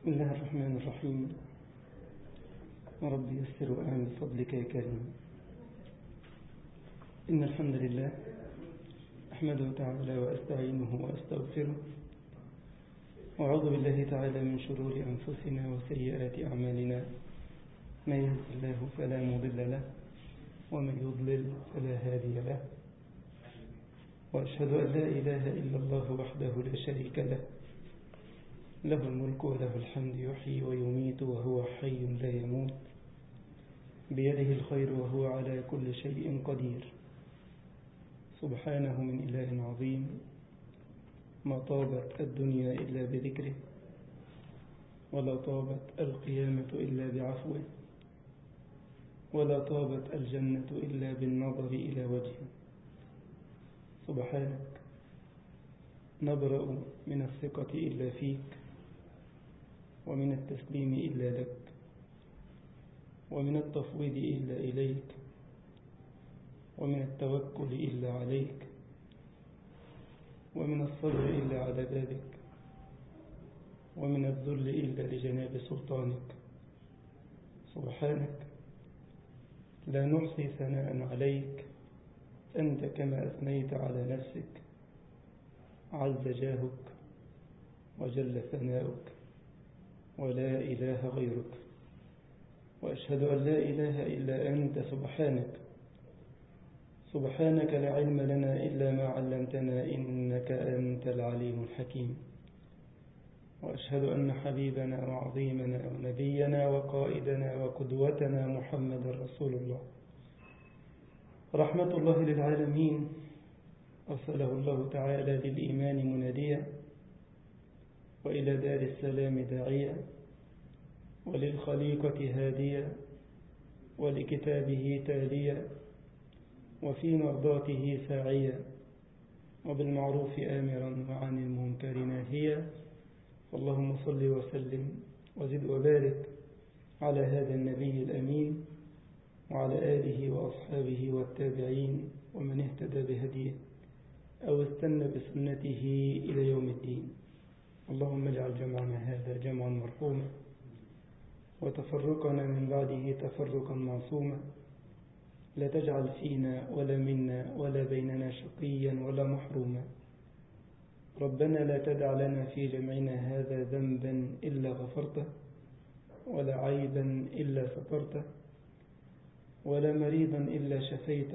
بسم الله الرحمن الرحيم. رب يسر وأعن بفضلك يا كريم. إن الحمد لله أحمده تعالى وأستعينه وأستغفره، وأعوذ بالله تعالى من شرور أنفسنا وسيئات أعمالنا. من يهد الله فلا مضل له، ومن يضلل فلا هادي له، وأشهد أن لا إله إلا الله وحده لا شريك له، له الملك وله الحمد، يحيي ويميت وهو حي لا يموت، بيده الخير وهو على كل شيء قدير. سبحانه من إله عظيم، ما طابت الدنيا إلا بذكره، ولا طابت القيامة إلا بعفوه، ولا طابت الجنة إلا بالنظر إلى وجهه. سبحانك نبرأ من الثقة إلا فيك، ومن التسليم إلا لك، ومن التفويض إلا إليك، ومن التوكل إلا عليك، ومن الصبر إلا على بابك، ومن الذل إلا لجناب سلطانك. سبحانك لا نحصي ثناء عليك، أنت كما أثنيت على نفسك، عز جاهك وجل ثناؤك، ولا إله غيرك. وأشهد أن لا إله إلا أنت. سبحانك لا علم لنا إلا ما علمتنا، إنك أنت العليم الحكيم. وأشهد أن حبيبنا وعظيمنا ونبينا وقائدنا وقدوتنا محمد رسول الله، رحمة الله للعالمين، أرسله الله تعالى للإيمان مناديا، وإلى دار السلام داعيا، وللخليقة هاديا، ولكتابه تاليا، وفي مرضاته ساعيا، وبالمعروف آمرا وعن المنكر ناهيا. اللهم صل وسلم وزد وبارك على هذا النبي الأمين، وعلى آله وأصحابه والتابعين ومن اهتدى بهديه أو استنى بسنته إلى يوم الدين. اللهم اجعل جمعنا هذا جمعا مرحوما، وتفرقنا من بعده تفرقا معصوما. لا تجعل فينا ولا منا ولا بيننا شقيا ولا محروما. ربنا لا تدع لنا في جمعنا هذا ذنبا إلا غفرته، ولا عيبا إلا سترته، ولا مريضا إلا شفيته،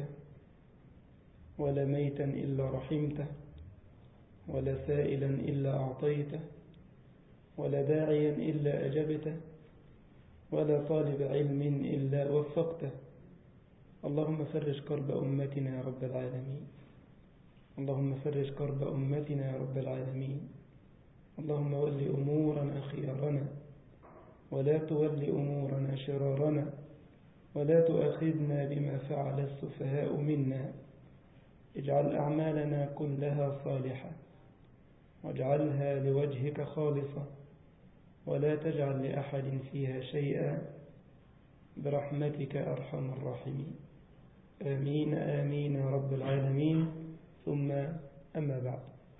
ولا ميتا إلا رحمته، ولا سائلا إلا أعطيته، ولا داعيا إلا أجبته، ولا طالب علم إلا وفقته. اللهم فرج كرب أمتنا يا رب العالمين. اللهم فرج كرب أمتنا يا رب العالمين. اللهم ول أمورنا خيارنا، ولا تول أمورنا شرارنا، ولا تؤاخذنا بما فعل السفهاء منا. اجعل أعمالنا كلها صالحة، واجعلها لوجهك خالصة، ولا تجعل لأحد فيها شيئا، برحمتك أرحم الراحمين. آمين آمين يا رب العالمين. ثم أما بعد،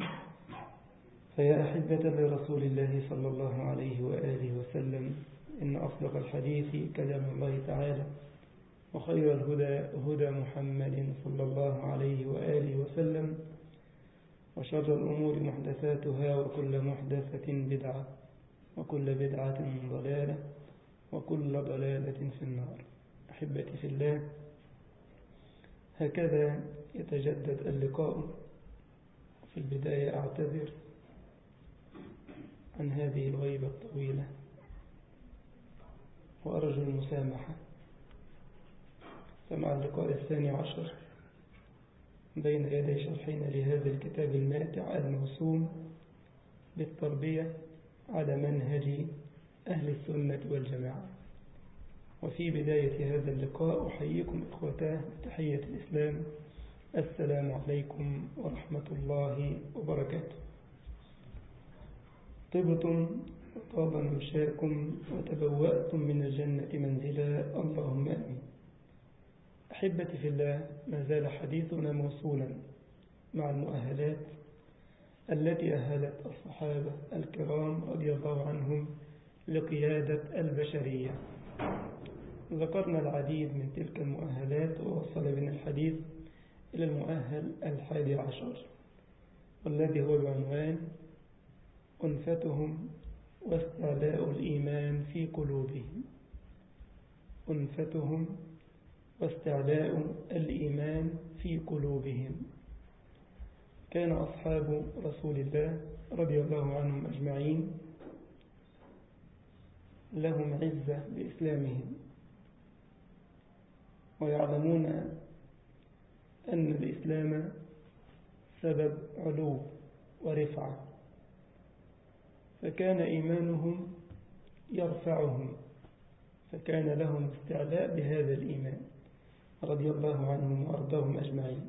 فيا أحبة لرسول الله صلى الله عليه وآله وسلم، إن أصدق الحديث كلام الله تعالى، وخير الهدى هدى محمد صلى الله عليه وآله وسلم، وشر الأمور محدثاتها، وكل محدثة بدعة، وكل بدعة ضلالة، وكل ضلالة في النار. أحبتي في الله، هكذا يتجدد اللقاء. في البداية أعتذر عن هذه الغيبة الطويلة، وأرجو المسامحة. فمع اللقاء 12 بين يدي شرحنا لهذا الكتاب الماتع الموسوم بالتربية على منهج أهل السنة والجماعة. وفي بداية هذا اللقاء أحييكم إخوتاه بتحية الإسلام، السلام عليكم ورحمة الله وبركاته. طبتم وطاب ممشاكم وتبوأتم من الجنة منزلا، اللهم آمين. أحبتي في الله، ما زال حديثنا موصولا مع المؤهلات التي أهلت الصحابة الكرام رضي الله عنهم لقيادة البشرية. ذكرنا العديد من تلك المؤهلات، ووصل بنا الحديث إلى المؤهل 11 والذي هو بعنوان أنفتهم واستعلاء الإيمان في قلوبهم. أنفتهم واستعلاء الإيمان في قلوبهم. كان أصحاب رسول الله رضي الله عنهم أجمعين لهم عزة بإسلامهم، ويعلمون أن الإسلام سبب علو ورفعة، فكان إيمانهم يرفعهم، فكان لهم استعلاء بهذا الإيمان رضي الله عنهم وأرضاهم أجمعين.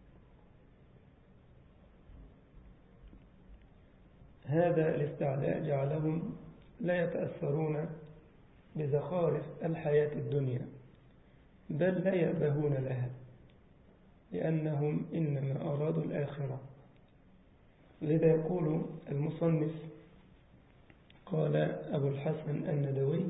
هذا الاستعلاء جعلهم لا يتأثرون بزخارف الحياة الدنيا، بل لا يأبهون لها، لأنهم إنما أرادوا الآخرة. لذا يقول المصنف قال أبو الحسن الندوي: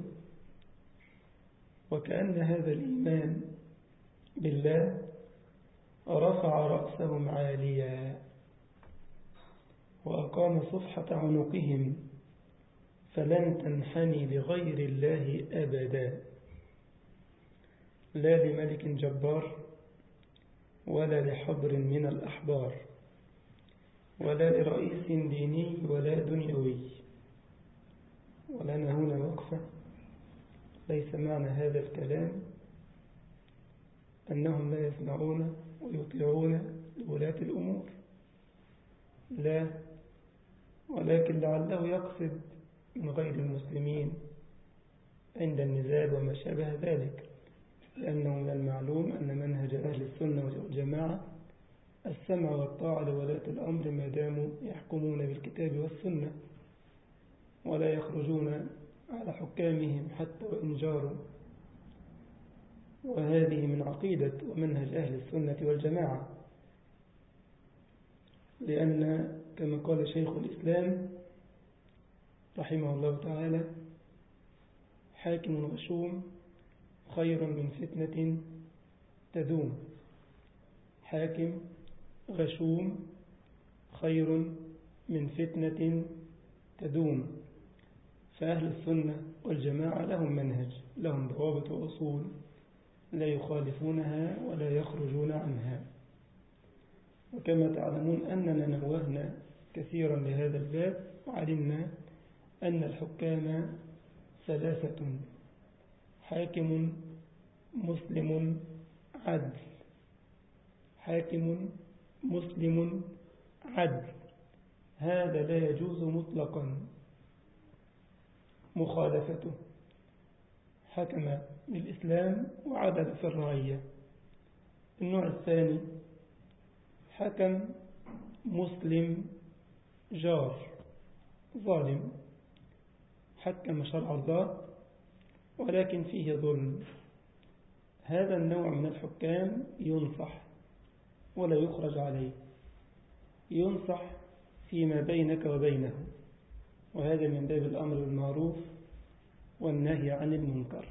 وكأن هذا الإيمان بالله رفع رأسهم عاليا وأقام صفحة عنقهم، فلن تنحني لغير الله أبدا، لا لملك جبار ولا لحبر من الأحبار ولا لرئيس ديني ولا دنيوي. ولنا هنا وقفة. ليس معنى هذا الكلام أنهم لا يسمعون ويطيعون لولاة الأمور، لا، ولكن لعله يقصد من غير المسلمين عند النزال وما شابه ذلك، لأنه من المعلوم أن منهج أهل السنة والجماعة السمع والطاعة لولاة الأمر ما داموا يحكمون بالكتاب والسنة، ولا يخرجون على حكامهم حتى وإن جاروا. وهذه من عقيدة ومنهج أهل السنة والجماعة، لأن كما قال شيخ الإسلام رحمه الله تعالى: حاكم غشوم خير من فتنة تدوم. حاكم غشوم خير من فتنة تدوم. فأهل السنة والجماعة لهم منهج، لهم ضوابط وأصول لا يخالفونها ولا يخرجون عنها. وكما تعلمون أننا نوهنا كثيرا لهذا الباب، وعلمنا أن الحكام 3: حاكم مسلم عدل. حاكم مسلم عدل، هذا لا يجوز مطلقا مخالفته. حكم بالإسلام وعدل في الرعية. النوع الثاني: حكم مسلم جار ظالم، حكم شرع الله ولكن فيه ظلم. هذا النوع من الحكام ينصح ولا يخرج عليه، ينصح فيما بينك وبينه، وهذا من باب الأمر بالمعروف والنهي عن المنكر.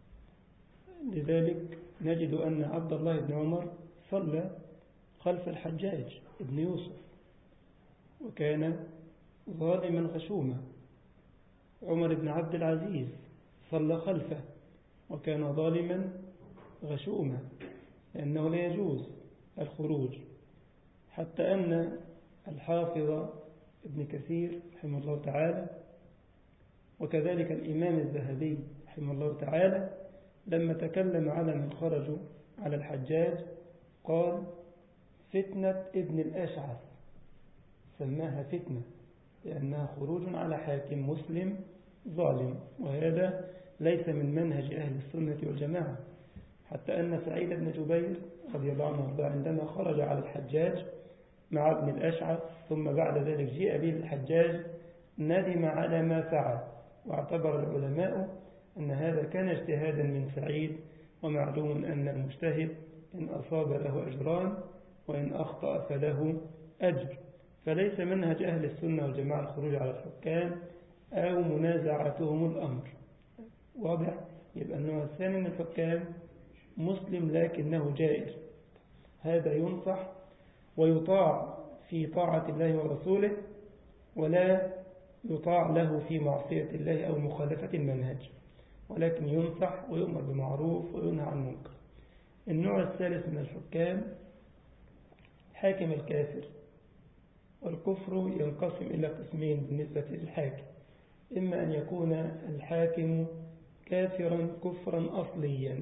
لذلك نجد أن عبد الله بن عمر صلى خلف الحجاج ابن يوسف، وكان ظالما غشوما. عمر بن عبد العزيز صلى خلفه وكان ظالما غشوما، لأنه لا يجوز الخروج. حتى أن الحافظ ابن كثير رحمه الله تعالى وكذلك الإمام الذهبي رحمه الله تعالى لما تكلم على من خرجوا على الحجاج قال: فتنة ابن الأشعث، سماها فتنة لأنها خروج على حاكم مسلم ظالم، وهذا ليس من منهج أهل السنة والجماعة. حتى أن سعيد بن جبير رضي الله عنه عندما خرج على الحجاج مع ابن الأشعث ثم بعد ذلك جيء به الحجاج ندم على ما فعل، واعتبر العلماء أن هذا كان اجتهادا من سعيد، ومعلوم أن المجتهد إن أصاب له أجران وإن أخطأ فله أجر. فليس منهج أهل السنة والجماعة الخروج على الحكام أو منازعتهم الأمر. واضح؟ يبقى النوع الثاني من الحكام مسلم لكنه جائر، هذا ينصح ويطاع في طاعة الله ورسوله، ولا يطاع له في معصية الله أو مخالفة المنهج، ولكن ينصح ويؤمر بمعروف وينهى عن منكر. النوع الثالث من الحكام حاكم الكافر. والكفر ينقسم إلى قسمين بالنسبة للحاكم: إما أن يكون الحاكم كافرا كفرا أصليا،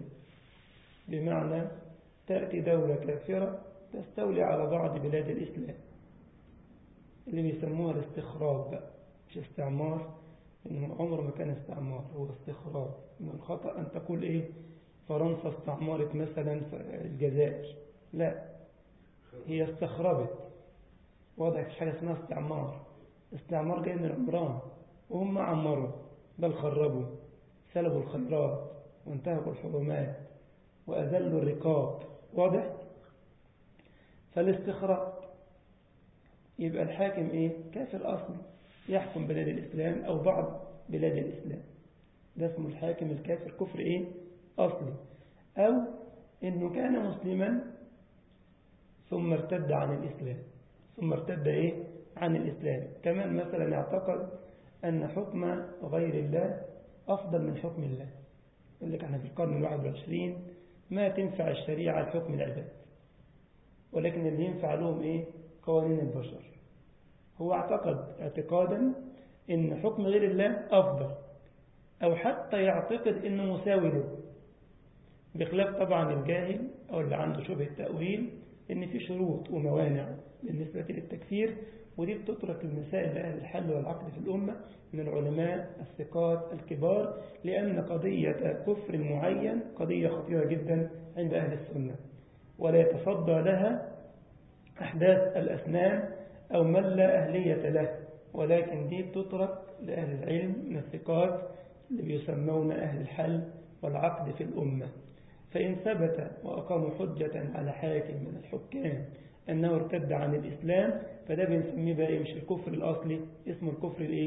بمعنى تأتي دولة كافرة تستولي على بعض بلاد الإسلام، اللي بيسموها الاستخراب، مش استعمار، إنه عمر ما كان استعمار، هو استخراب. من الخطأ أن تقول إيه فرنسا استعمرت مثلا الجزائر، لا، هي استخربت. واضح؟ في حاجة اسمها استعمار. استعمار جاي من العمران، وهم عمروا، بل خربوا، سلبوا الخيرات وانتهكوا الحرمات وأذلوا الرقاب. واضح؟ فالاستخراب يبقى الحاكم إيه؟ كافر أصلي يحكم بلاد الإسلام أو بعض بلاد الإسلام، ده اسمه الحاكم الكافر، كفر إيه؟ أصلي. أو إنه كان مسلما ثم ارتد عن الإسلام، ثم ارتد إيه؟ عن الإسلام. كمان مثلا اعتقد أن حكم غير الله أفضل من حكم الله، يقول لك احنا في القرن 21 ما تنفع الشريعة لحكم العباد، ولكن اللي ينفع لهم إيه؟ قوانين البشر. هو اعتقد اعتقادا إن حكم غير الله أفضل، أو حتى يعتقد إنه مساوي له، بخلاف طبعا الجاهل أو اللي عنده شبه التأويل إن في شروط وموانع بالنسبة للتكفير، ودي بتترك المسائل لأهل الحل والعقد في الأمة من العلماء الثقات الكبار، لأن قضية كفر المعين قضية خطيرة جدا عند أهل السنة، ولا يتصدى لها أحداث الأسنان أو من لا أهلية له، ولكن دي بتترك لأهل العلم من الثقات اللي بيسمون أهل الحل والعقد في الأمة. فإن ثبت وأقاموا حجة على حاكم من الحكام أنه ارتد عن الإسلام، فده بنسميه بقى مش الكفر الأصلي، اسمه الكفر الإيه؟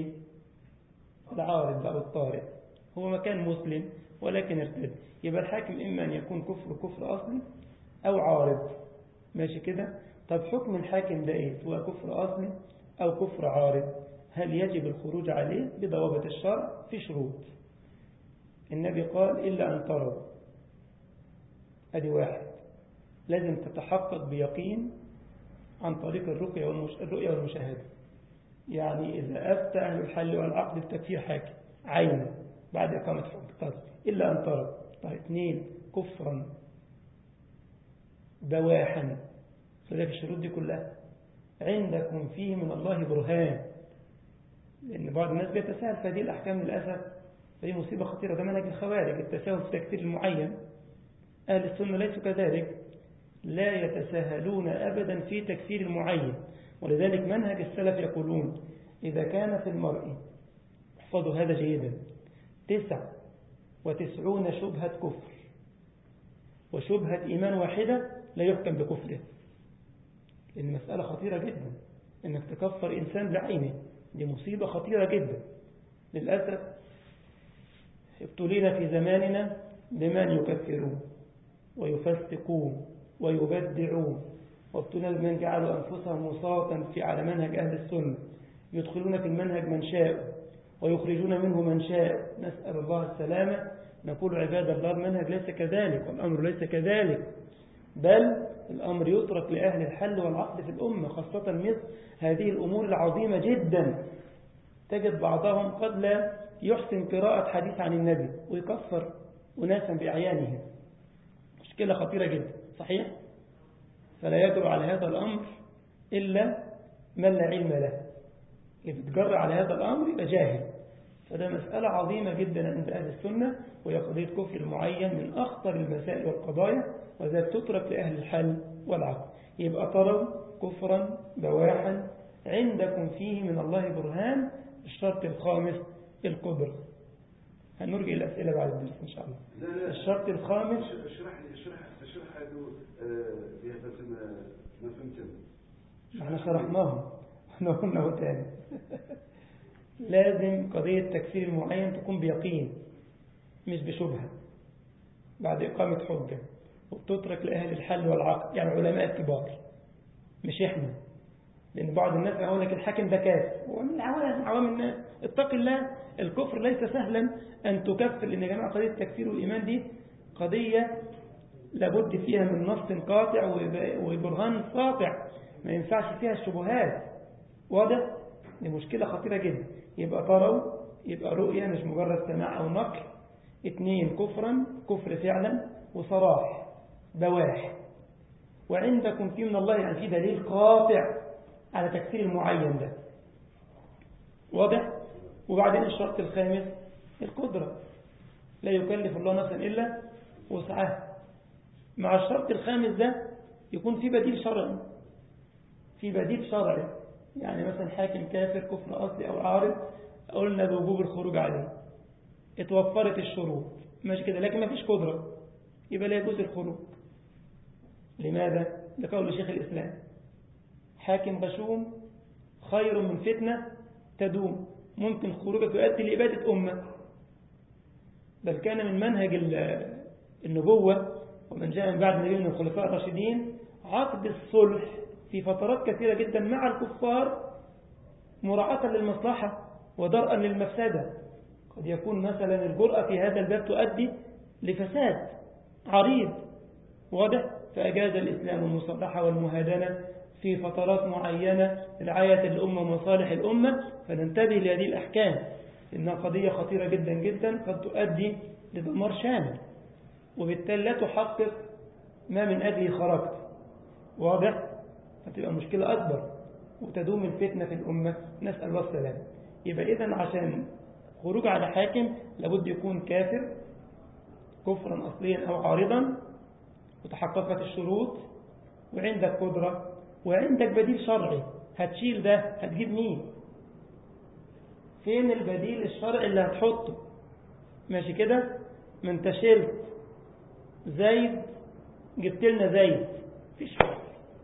العارض أو الطارئ. هو ما كان مسلم ولكن ارتد، يبقى الحاكم إما أن يكون كفر أصلي أو عارض. ماشي كده؟ طب حكم الحاكم ده إيه؟ هو كفر أصلي أو كفر عارض؟ هل يجب الخروج عليه بضوابط الشرع؟ في شروط. النبي قال إلا أن تروا، أدي واحد، لازم تتحقق بيقين عن طريق الرؤية والمشاهدة. يعني إذا أفتى أهل الحل والعقد بتكفير حاكم عينا بعد إقامة حكم، إلا أن تروا. طيب 2 كفرا بواحا، فذلك الشروط دي كلها عندكم فيه من الله برهان، لأن بعض الناس بيتساهل في هذه الأحكام للأسف، فهي مصيبة خطيرة. ده منهج الخوارج، التساهل في تكفير المعين. أهل السنة ليسوا كذلك، لا يتساهلون أبدا في تكفير المعين، ولذلك منهج السلف يقولون إذا كان في المرء، احفظوا هذا جيدا، 99 شبهة كفر وشبهة إيمان واحدة لا يحكم بكفره. لأن مسألة خطيرة جدا إنك تكفر إنسان بعينه، دي مصيبة خطيرة جدا. للأسف ابتلينا في زماننا بمن يكفرون ويفسقون ويبدعون، وابتلينا بمن جعلوا أنفسهم وساطا على منهج أهل السنة، يدخلون في المنهج من شاء ويخرجون منه من شاء، نسأل الله السلامة. نقول عباد الله المنهج ليس كذلك، والأمر ليس كذلك، بل الأمر يترك لأهل الحل والعقد في الأمة، خاصة مثل هذه الأمور العظيمة جدا. تجد بعضهم قد لا يحسن قراءة حديث عن النبي ويكفر أناسا بأعيانهم، مشكلة خطيرة جدا، صحيح؟ فلا يجب على هذا الأمر إلا من لا علم له، اللي بيتجرأ على هذا الأمر يبقى جاهل. فده مسألة عظيمة جدا عند أهل السنة، وهي قضية كفر المعين من أخطر المسائل والقضايا، وذلك تترك لأهل الحل والعقد. يبقى تروا كفرا بواحا عندكم فيه من الله برهان. الشرط الخامس القدرة. هنرجع الأسئلة بعد الدرس إن شاء الله. لا الشرط الخامس اشرح هذا بهذا ما فهمته. احنا شرحناه احنا قلناه تاني. لازم قضية تكفير المعين تكون بيقين مش بشبهة بعد إقامة حجة، وبتترك لأهل الحل والعقد، يعني علماء الكبار مش إحنا. لأن بعض الناس يقول لك الحاكم ده كافر، ومن عوام الناس اتق الله. الكفر ليس سهلا أن تكفر، لأن يا جماعة قضية التكفير والإيمان دي قضية لابد فيها من نص قاطع وبرهان ساطع، ما ينفعش فيها الشبهات. واضح؟ دي مشكلة خطيرة جدا. يبقى تروا، يبقى رؤية مش مجرد سماع أو نقل. 2 كفرا، كفر فعلا وصراح بواح، وعندكم في من الله يعني في دليل قاطع على تكفير المعين ده. واضح؟ وبعدين الشرط الخامس القدرة، لا يكلف الله نفسا إلا وسعها. مع الشرط الخامس ده يكون في بديل شرعي، في بديل شرعي. يعني مثلا حاكم كافر كفر أصلي أو عارض، قلنا بوجوب الخروج عليه، اتوفرت الشروط ماشي كده، لكن ما فيش قدرة، يبقى لا يجوز الخروج. لماذا؟ لقول شيخ الإسلام: حاكم غشوم خير من فتنة تدوم. ممكن خروجك يؤدي لإبادة أمة. بل كان من منهج النبوة ومن جاء من بعد النبي من الخلفاء الراشدين عقد الصلح في فترات كثيرة جدا مع الكفار مراعاة للمصلحة ودرءا للمفسدة. قد يكون مثلا الجرأة في هذا الباب تؤدي لفساد عريض. واضح؟ فأجاز الإسلام المصالحة والمهادنة في فترات معينة رعاية الأمة ومصالح الأمة. فننتبه لهذه الأحكام، إنها قضية خطيرة جدا جدا، قد تؤدي لدمار شامل، وبالتالي لا تحقق ما من أجله خرجت. واضح؟ فتبقى مشكلة أكبر وتدوم الفتنة في الأمة، نسأل الله السلام. يبقى إذن عشان خروج على حاكم لابد يكون كافر كفرا أصليا أو عارضا، وتحققت الشروط، وعندك قدرة، وعندك بديل شرعي. هتشيل ده هتجيب مين؟ فين البديل الشرعي اللي هتحطه؟ ماشي كده؟ ما انت شلت زيد جبت لنا زيد، فيش فرق.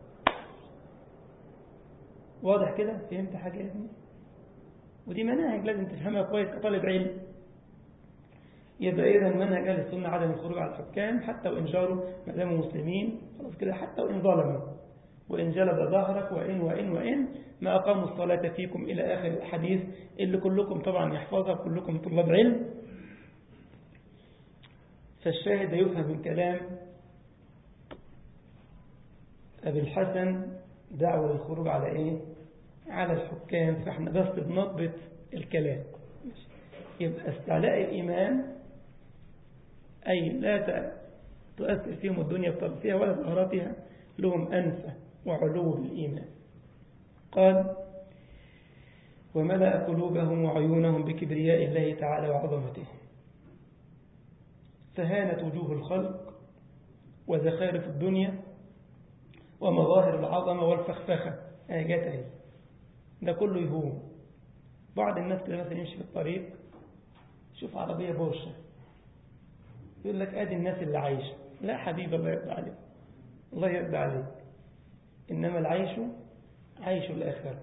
واضح كده؟ فهمت حاجة يا ابني؟ ودي مناهج لازم تفهمها كويس كطالب علم. يبقى إذا منهج أهل السنة عدم الخروج على الحكام حتى وإن جاروا ما داموا مسلمين، خلاص كده، حتى وإن ظلموا، وإن جلد ظهرك، وإن ما أقاموا الصلاة فيكم إلى آخر الحديث اللي كلكم طبعا يحفظها، كلكم طلاب علم. فالشاهد يفهم من كلام أبي الحسن دعوة للخروج على إيه؟ على الحكام. فإحنا بس بنضبط الكلام. يبقى استعلاء الإيمان أي لا تؤثر فيهم الدنيا بطرفها ولا بغراتها، لهم أنفة وعلو بالإيمان. قال: وملأ قلوبهم وعيونهم بكبرياء الله تعالى وعظمته، فهانت وجوه الخلق وزخارف الدنيا ومظاهر العظمة والفخفخة. آجاته ده كله يهون. بعض الناس كده مثلا يمشي في الطريق شوف عربية بورشة يقول لك ادي الناس اللي عايشة. لا حبيبي، الله يرضى عليك، الله يرضى عليك، إنما العيش عيش الآخرة.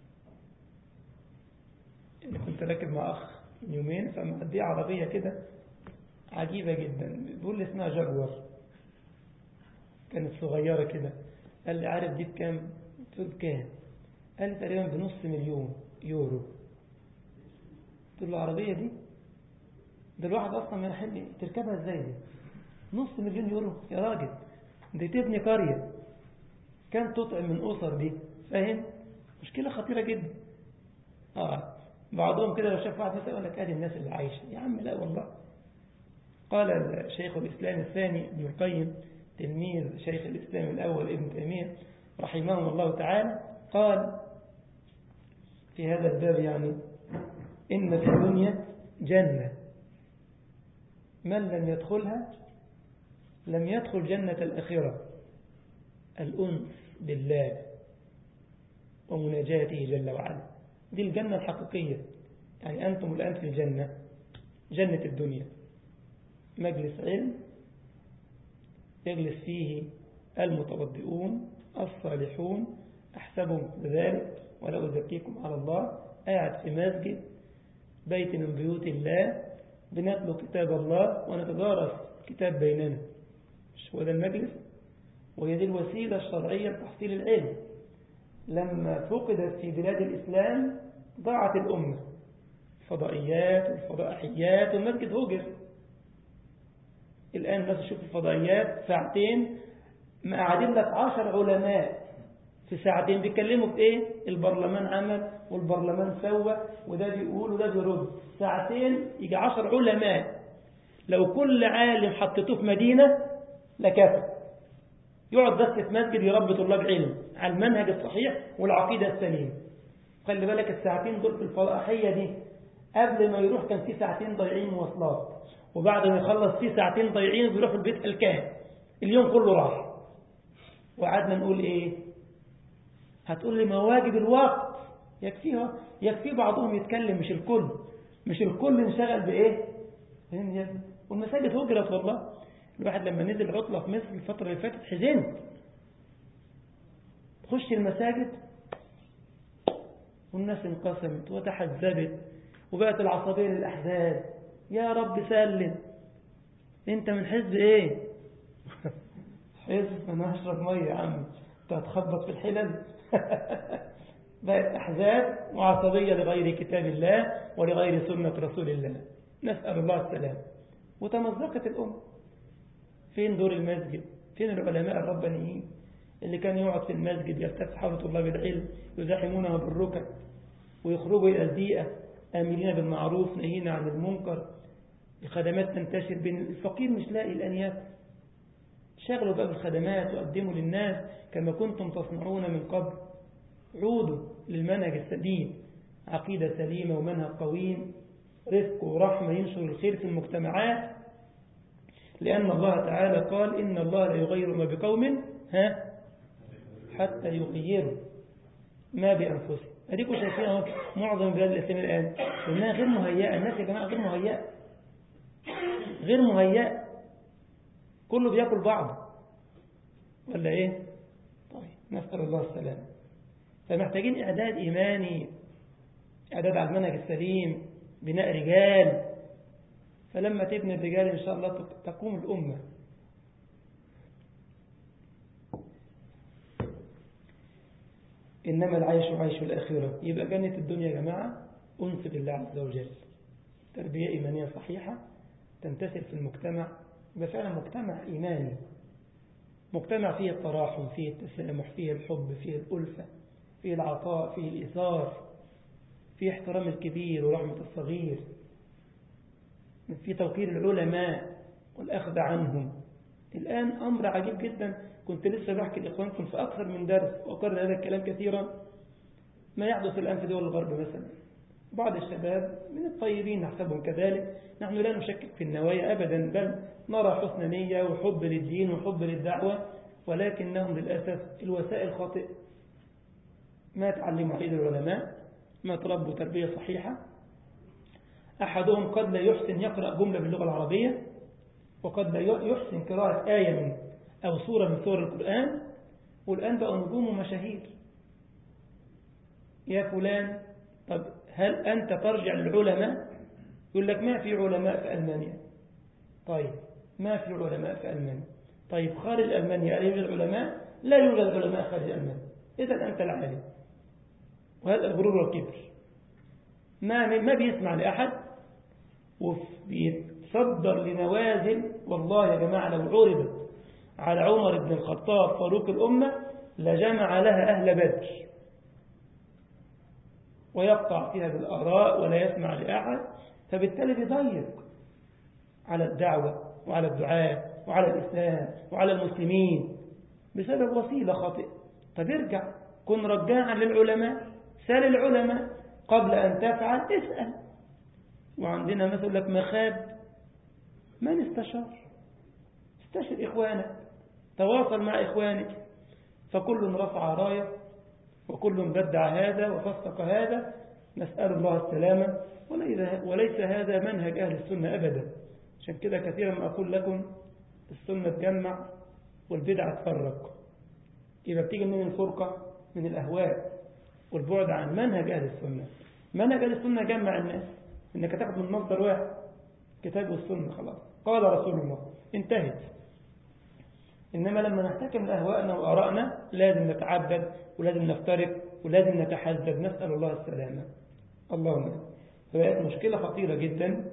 أنا كنت راكب مع أخ من يومين، فمعديه عربية كده عجيبة جدا، بيقول لي اسمها جاguار، كانت صغيرة كده. قال لي عارف دي بكام؟ قلت له بكام؟ قال لي تقريبا ب500,000 يورو. قلت له العربية دي ده الواحد أصلا من حلي تركبها ازاي دي؟ 500,000 يورو يا راجل، دي تبني قرية كان تطعم من أسر دي. فاهم؟ مشكلة خطيرة جدا. بعضهم كده لو شاف واحد مثلا يقول لك ادي الناس اللي عايشة. يا عم لا والله. قال شيخ الإسلام الثاني ابن القيم تلميذ شيخ الإسلام الأول ابن تيمية رحمه الله تعالى، قال في هذا الباب يعني: إن في الدنيا جنة من لم يدخلها لم يدخل جنة الآخرة، الأنس بالله ومناجاته جل وعلا. دي الجنة الحقيقية. يعني أنتم الآن في الجنة، جنة الدنيا، مجلس علم يجلس فيه المتوضئون الصالحون، أحسبهم بذلك ولا أزكيكم على الله. قاعد في مسجد بيت من بيوت الله بنتلو كتاب الله ونتدارس كتاب بيننا، مش هو ده المجلس؟ وهي دي الوسيلة الشرعية لتحصيل العلم. لما فقدت في بلاد الإسلام ضاعت الأمة، الفضائيات والفضائحيات والمسجد هجر. الآن الناس تشوف الفضائيات ساعتين ما قاعدين لك 10 علماء في ساعتين بيتكلموا في ايه؟ البرلمان عمل والبرلمان سوى وده بيقول وده بيرد. ساعتين يجي 10 علماء، لو كل عالم حطيتوه في مدينة لكفى. يقعد بس في مسجد يربي طلاب علم على المنهج الصحيح والعقيدة السليمة. خلي بالك الساعتين دول في الفضائحية دي قبل ما يروح كان في ساعتين ضايعين مواصلات، وبعد ما يخلص في ساعتين ضايعين بيروح البيت الكام اليوم كله راح. وقعدنا نقول ايه؟ هتقول لي مواجب الوقت يكفيها، يكفي بعضهم يتكلم مش الكل انشغل بايه؟ والمساجد هجرت. والله الواحد لما نزل عطلة في مصر الفترة اللي فاتت حزنت. تخش المساجد والناس انقسمت وتحزبت وبقت العصبية للأحزاب. يا رب سلم، انت من حزب ايه؟ حزب انا هشرب مية يا عم، انت هتخبط في الحلل. بقت أحزاب وعصبية لغير كتاب الله ولغير سنة رسول الله، نسأل الله السلام. وتمزقت الأمة. فين دور المسجد؟ فين العلماء الربانيين اللي كان يقعد في المسجد يلتف حول طلاب العلم يزاحمونه بالركب ويخرجوا إلى البيئة آمرين بالمعروف نهينا عن المنكر، الخدمات تنتشر بين الفقير مش لاقي الآن ياكل. شغلوا بقى بالخدمات وقدموا للناس كما كنتم تصنعون من قبل. عودوا للمنهج السليم، عقيدة سليمة ومنهج قويم، رفق ورحمة ينشر الخير في المجتمعات. لأن الله تعالى قال إن الله لا يغير ما بقوم حتى يغيروا ما بأنفسهم. أديكم شايفين معظم بلاد الإسلام الآن إنها غير مهيئة. الناس يا جماعة غير مهيئة، كله بيأكل بعض ولا إيه؟ طيب نسأل الله السلام. فمحتاجين إعداد إيماني، إعداد على المنهج السليم، بناء رجال. فلما تبني الرجال إن شاء الله تقوم الأمة. إنما العيش عيش الآخرة. يبقى جنة الدنيا يا جماعة أنس بالله عز وجل، تربية إيمانية صحيحة تنتشر في المجتمع، يبقى فعلا مجتمع إيماني، مجتمع فيه التراحم، فيه التسامح، فيه الحب، فيه الألفة، فيه العطاء، فيه الإيثار، فيه احترام الكبير ورحمة الصغير، في توقير العلماء والأخذ عنهم. الآن أمر عجيب جدا، كنت لسه بحكي لإخوانكم في أكثر من درس وأقرر هذا الكلام كثيرا. ما يحدث الآن في دول الغرب مثلا، بعض الشباب من الطيبين نحسبهم كذلك، نحن لا نشكك في النوايا أبدا، بل نرى حسن نية وحب للدين وحب للدعوة، ولكنهم للأسف الوسائل خاطئة. ما تعلموا عقيدة العلماء، ما تربوا تربية صحيحة. أحدهم قد لا يحسن يقرأ جملة باللغة العربية، وقد لا يحسن قراءة آية من أو سورة من سور القرآن، والآن بقوا نجوم ومشاهير. يا فلان، طب هل أنت ترجع للعلماء؟ يقول لك ما في علماء في ألمانيا. طيب ما في علماء في ألمانيا، طيب خارج ألمانيا هل يوجد علماء؟ لا يوجد علماء خارج ألمانيا. إذا أنت العالم. وهذا الغرور والكبر، ما بيسمع لأحد وبيتصدر لنوازل. والله يا جماعة لو عرضت على عمر بن الخطاب فاروق الأمة لجمع لها أهل بدر، ويقطع فيها بالآراء ولا يسمع لأحد، فبالتالي بيضيق على الدعوة وعلى الدعاء وعلى الإسلام وعلى المسلمين بسبب وسيلة خاطئة. طب ارجع، كن رجاعا للعلماء، سال العلماء قبل أن تفعل، اسأل. وعندنا مثل لك مخاب من استشار، استشر إخوانك، تواصل مع إخوانك. فكل رفع راية وكل بدع هذا وفسق هذا، نسأل الله السلامة. وليس هذا منهج أهل السنة أبدا. عشان كده كثيرا ما أقول لكم السنة تجمع والبدعة تفرق. يبقى بتيجي من الفرقة من الأهواء والبعد عن منهج أهل السنة. منهج أهل السنة جمع الناس، إنك تاخد من مصدر واحد، كتاب والسنة، خلاص قال رسول الله، انتهت. إنما لما نحتكم لأهوائنا وآرائنا لازم نتعبد ولازم نفترق ولازم نتحزب، نسأل الله السلامة. اللهم. فبقت مشكلة خطيرة جدا.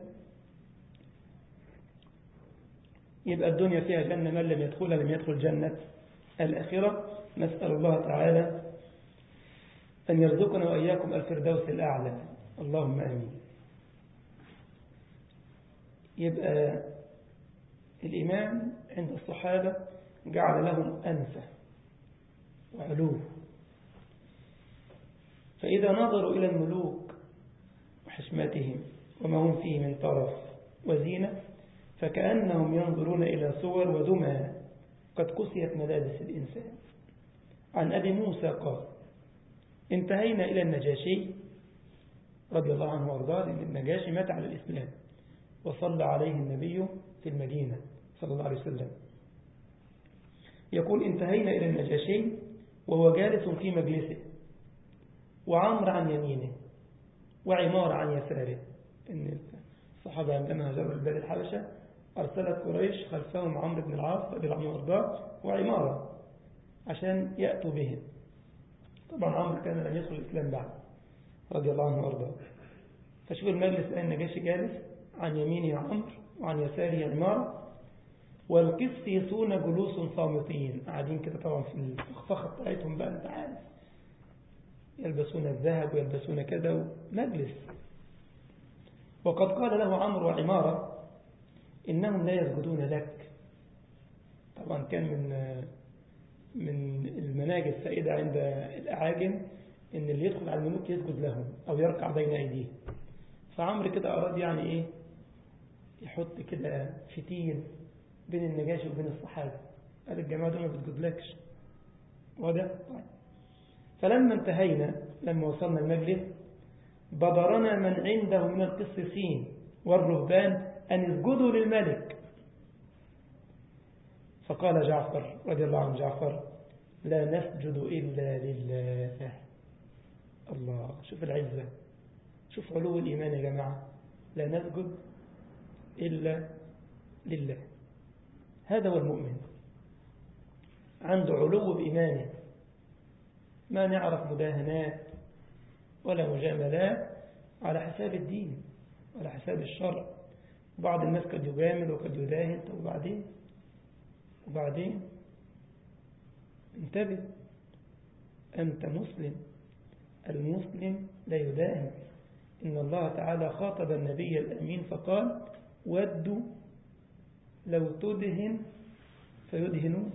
يبقى الدنيا فيها جنة، من لم يدخلها لم يدخل جنة الآخرة. نسأل الله تعالى أن يرزقنا وإياكم الفردوس الأعلى، اللهم آمين. يبقى الإيمان عند الصحابة جعل لهم أنفة وعلوه، فإذا نظروا إلى الملوك وحشمتهم وما هم فيه من طرف وزينة فكأنهم ينظرون إلى صور ودمى قد كسيت ملابس الإنسان. عن أبي موسى قال: انتهينا إلى النجاشي رضي الله عنه وارضاه، لأن النجاشي مات على الإسلام وصلى عليه النبي في المدينة صلى الله عليه وسلم. يقول: انتهينا إلى النجاشي وهو جالس في مجلسه، وعمر عن يمينه وعمار عن يساره. إن الصحابة عندما هاجروا لبلاد الحبشة أرسلت قريش خلفهم عمرو بن العاص رضي الله عنه وارضاه وعمارة عشان يأتوا بهم. طبعا عمرو كان لم يدخل الإسلام بعد رضي الله عنه وارضاه. فشوف المجلس الآن النجاشي جالس، عن يمينه عمرو وعن يساره عمارة، والقسيسون جلوس صامتين، قاعدين كده طبعا في الفخفخة بتاعتهم بقى، انت عارف، يلبسون الذهب ويلبسون كذا، مجلس. وقد قال له عمرو وعمارة: إنهم لا يسجدون لك. طبعا كان من المناهج السائدة عند الأعاجم إن اللي يدخل على الملوك يسجد لهم أو يركع بين أيديه. فعمرو كده أراد يعني إيه، يحط كده فتيل بين النجاشي وبين الصحابة. قال: الجماعة دول ما بتسجدلكش. واضح؟ طيب. فلما انتهينا، لما وصلنا المجلس، بدرنا من عنده من القسيسين والرهبان أن يسجدوا للملك. فقال جعفر رضي الله عنه: جعفر: لا نسجد إلا لله. الله، شوف العزة، شوف علو الإيمان يا جماعة. لا نسجد إلا لله. هذا هو المؤمن، عنده علو بإيمانه، ما نعرف مداهنات ولا مجاملات على حساب الدين ولا حساب الشرع. بعض الناس قد يجامل وقد يداهن. طب وبعدين انتبه، أنت مسلم، المسلم لا يداهن. إن الله تعالى خاطب النبي الأمين فقال: ودوا لو تدهن فيدهنون.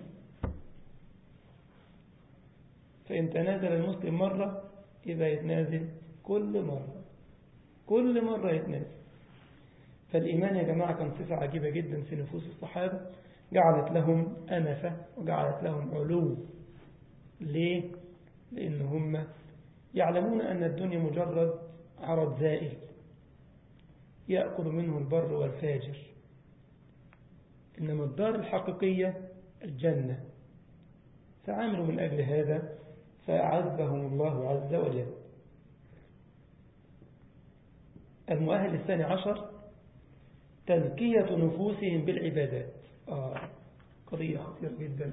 فإن تنازل المسلم مرة يبقى يتنازل كل مرة يتنازل. فالإيمان يا جماعة كان صفة عجيبة جدا في نفوس الصحابة، جعلت لهم أنفة وجعلت لهم علو. ليه؟ لأن هم يعلمون أن الدنيا مجرد عرض زائل يأكل منه البر والفاجر، إنما الدار الحقيقية الجنة. فعملوا من أجل هذا فأعزهم الله عز وجل. المؤهل الثاني عشر: تزكية نفوسهم بالعبادات. قضية خطيرة جدا،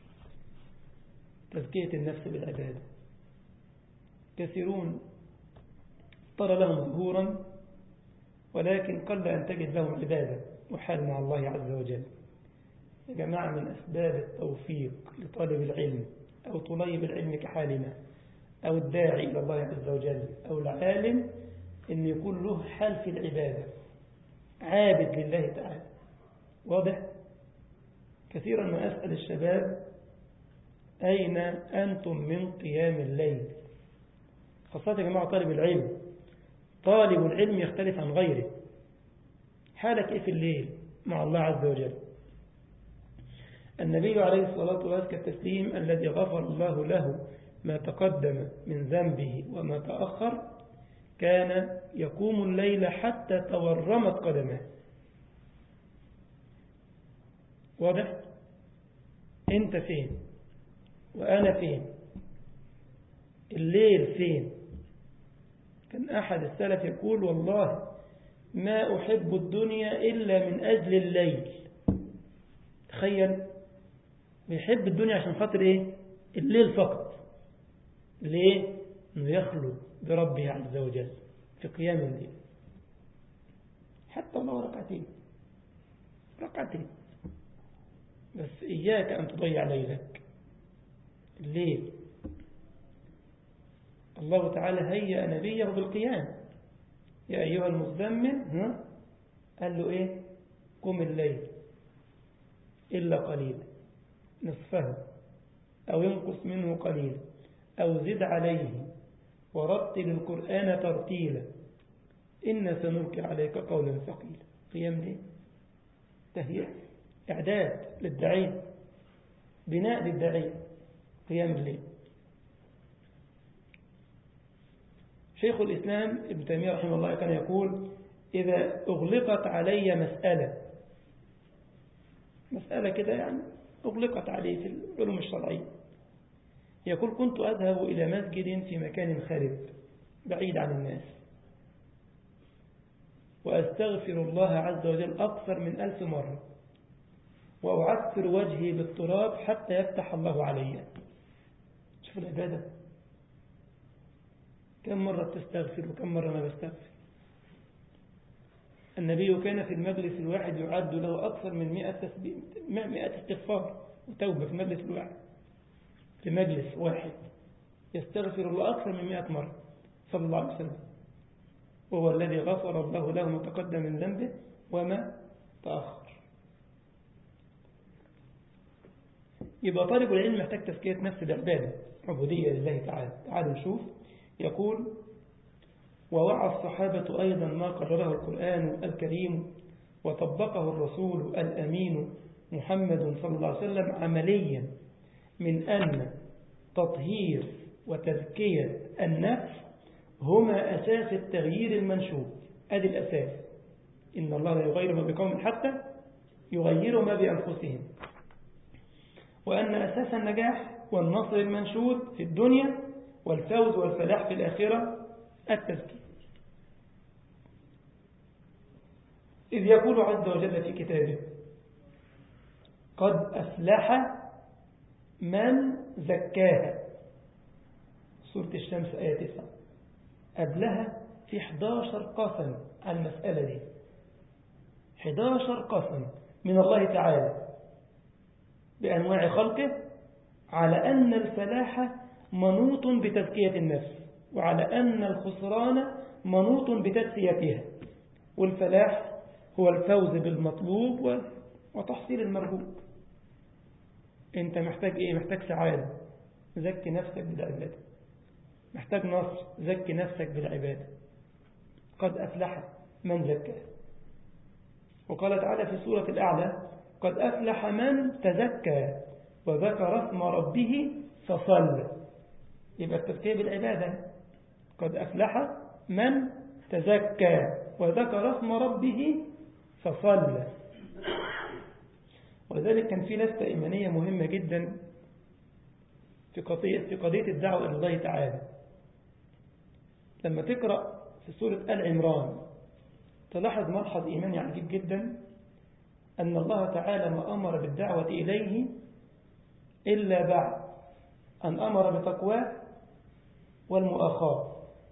تزكية النفس بالعبادة. كثيرون ترى لهم ظهورا ولكن قل أن تجد لهم عبادة وحال مع الله عز وجل. يا جماعة، من أسباب التوفيق لطالب العلم أو طليب العلم كحالنا أو الداعي إلى الله عز وجل أو العالم أن يكون له حال في العبادة، عابد لله تعالى. واضح؟ كثيرا ما أسأل الشباب: أين أنتم من قيام الليل؟ خاصة يا جماعة طالب العلم. طالب العلم يختلف عن غيره. حالك إيه في الليل مع الله عز وجل؟ النبي عليه الصلاة والسلام كالتسليم الذي غفر الله له ما تقدم من ذنبه وما تأخر، كان يقوم الليل حتى تورمت قدمه. واضح؟ انت فين وأنا فين؟ الليل فين؟ كان أحد السلف يقول: والله ما أحب الدنيا إلا من أجل الليل. تخيل، بيحب الدنيا عشان خاطر إيه؟ الليل فقط. ليه؟ إنه يخلو بربه عز وجل في قيام الليل، حتى ولو ركعتين بس إياك أن تضيع ليلك. الليل الله تعالى هيأ نبيه بالقيام، يا أيها المزمل قال له إيه؟ قم الليل إلا قليلا نصفه أو ينقص منه قليلا أو زد عليه ورتل القرآن ترتيلا إن سنلقي عليك قولا ثقيلا. قيام ليه؟ تهيئة، إعداد للداعين، بناء للداعين، قيام الليل. شيخ الإسلام ابن تيمية رحمه الله كان يقول: إذا أغلقت علي مسألة كده يعني أغلقت عليه في العلوم الشرعية، يقول: كنت أذهب إلى مسجد في مكان خارب بعيد عن الناس وأستغفر الله عز وجل أكثر من 1000 مرة وأعثر وجهي بالتراب حتى يفتح الله علي. شوف العبادة، كم مرة تستغفر وكم مرة ما بستغفر. النبي كان في المجلس الواحد يعد له أكثر من 100 استغفار وتوبة في المجلس الواحد، في مجلس واحد يستغفر الله أكثر من 100 مرة صلى الله عليه وسلم، وهو الذي غفر الله له ما تقدم من ذنبه وما تأخر. يبقى طالب العلم محتاج تزكية نفس العبادة، عبودية لله تعالى. تعالوا نشوف. يقول: ووعى الصحابة أيضا ما قرره القرآن الكريم وطبقه الرسول الأمين محمد صلى الله عليه وسلم عمليا، من أن تطهير وتزكية النفس هما أساس التغيير المنشود. أدي الأساس. إن الله لا يغير ما بقوم حتى يغيروا ما بأنفسهم. وأن أساس النجاح والنصر المنشود في الدنيا والفوز والفلاح في الآخرة التزكية. إذ يقول عز وجل في كتابه: قد أفلح من زكاها. سورة الشمس آية 9. قبلها في 11 قسم عن المسألة دي، 11 قسم من الله تعالى بأنواع خلقه على أن الفلاح منوط بتزكية النفس، وعلى أن الخسران منوط بتزكيتها. والفلاح هو الفوز بالمطلوب وتحصيل المرغوب. انت محتاج ايه؟ محتاج سعادة، زكي نفسك بالعبادة. محتاج نصر، زكي نفسك بالعبادة. قد أفلح من زكاها. وقال تعالى في سورة الأعلى: قد أفلح من تزكى وذكر اسم ربه فصلى. يبقى التزكية بالعبادة. قد أفلح من تزكى وذكر اسم ربه فصلى. وذلك كان في لفتة إيمانية مهمة جدا في قضية الدعوة إلى الله تعالى. لما تقرأ في سورة آل عمران تلاحظ ملحظ إيماني عجيب جدا، أن الله تعالى ما أمر بالدعوة إليه إلا بعد أن أمر بتقواه والمؤاخاة.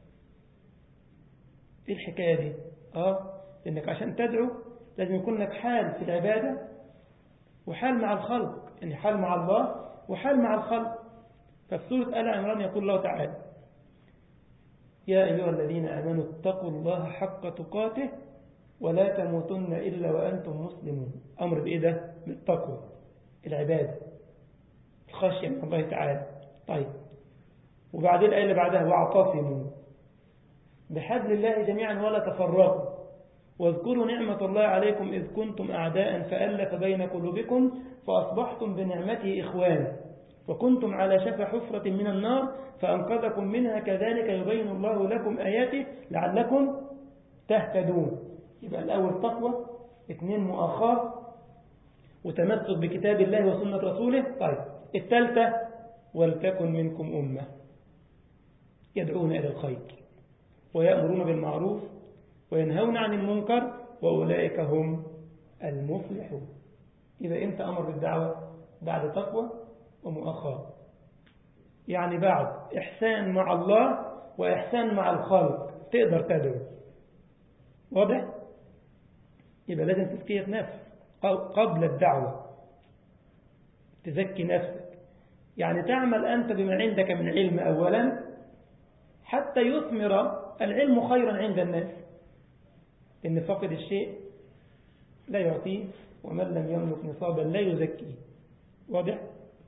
إيه الحكاية دي؟ لأنك عشان تدعو لازم يكون لك حال في العبادة وحال مع الخلق، يعني حال مع الله وحال مع الخلق. ففي سورة آل عمران يقول الله تعالى: يا أيها الذين آمنوا اتقوا الله حق تقاته ولا تموتن إلا وأنتم مسلمون. أمر بإيه ده؟ بالتقوى، العبادة، الخشية من الله تعالى. طيب، وبعدين الآية اللي بعدها: واعتصموا بحبل الله جميعا ولا تفرقوا واذكروا نعمة الله عليكم إذ كنتم أعداء فألف بين قلوبكم فأصبحتم بنعمته إخوانا وكنتم على شفا حفرة من النار فأنقذكم منها كذلك يبين الله لكم آياته لعلكم تهتدون. يبقى الأول تقوى، 2 مؤاخاة وتمسك بكتاب الله وسنة رسوله. طيب، الثالثة: ولتكن منكم أمة يدعون إلى الخير ويأمرون بالمعروف وينهون عن المنكر وأولئك هم المفلحون. إذا أنت أمر بالدعوة بعد تقوى ومؤاخاة، يعني بعد إحسان مع الله وإحسان مع الخلق تقدر تدعو. واضح؟ يبقى لازم تزكية نفس قبل الدعوة، تزكي نفسك، يعني تعمل أنت بما عندك من علم أولا حتى يثمر العلم خيرا عند الناس، إن فقد الشيء لا يعطيه ومن لم يملك نصابا لا يزكيه. واضح؟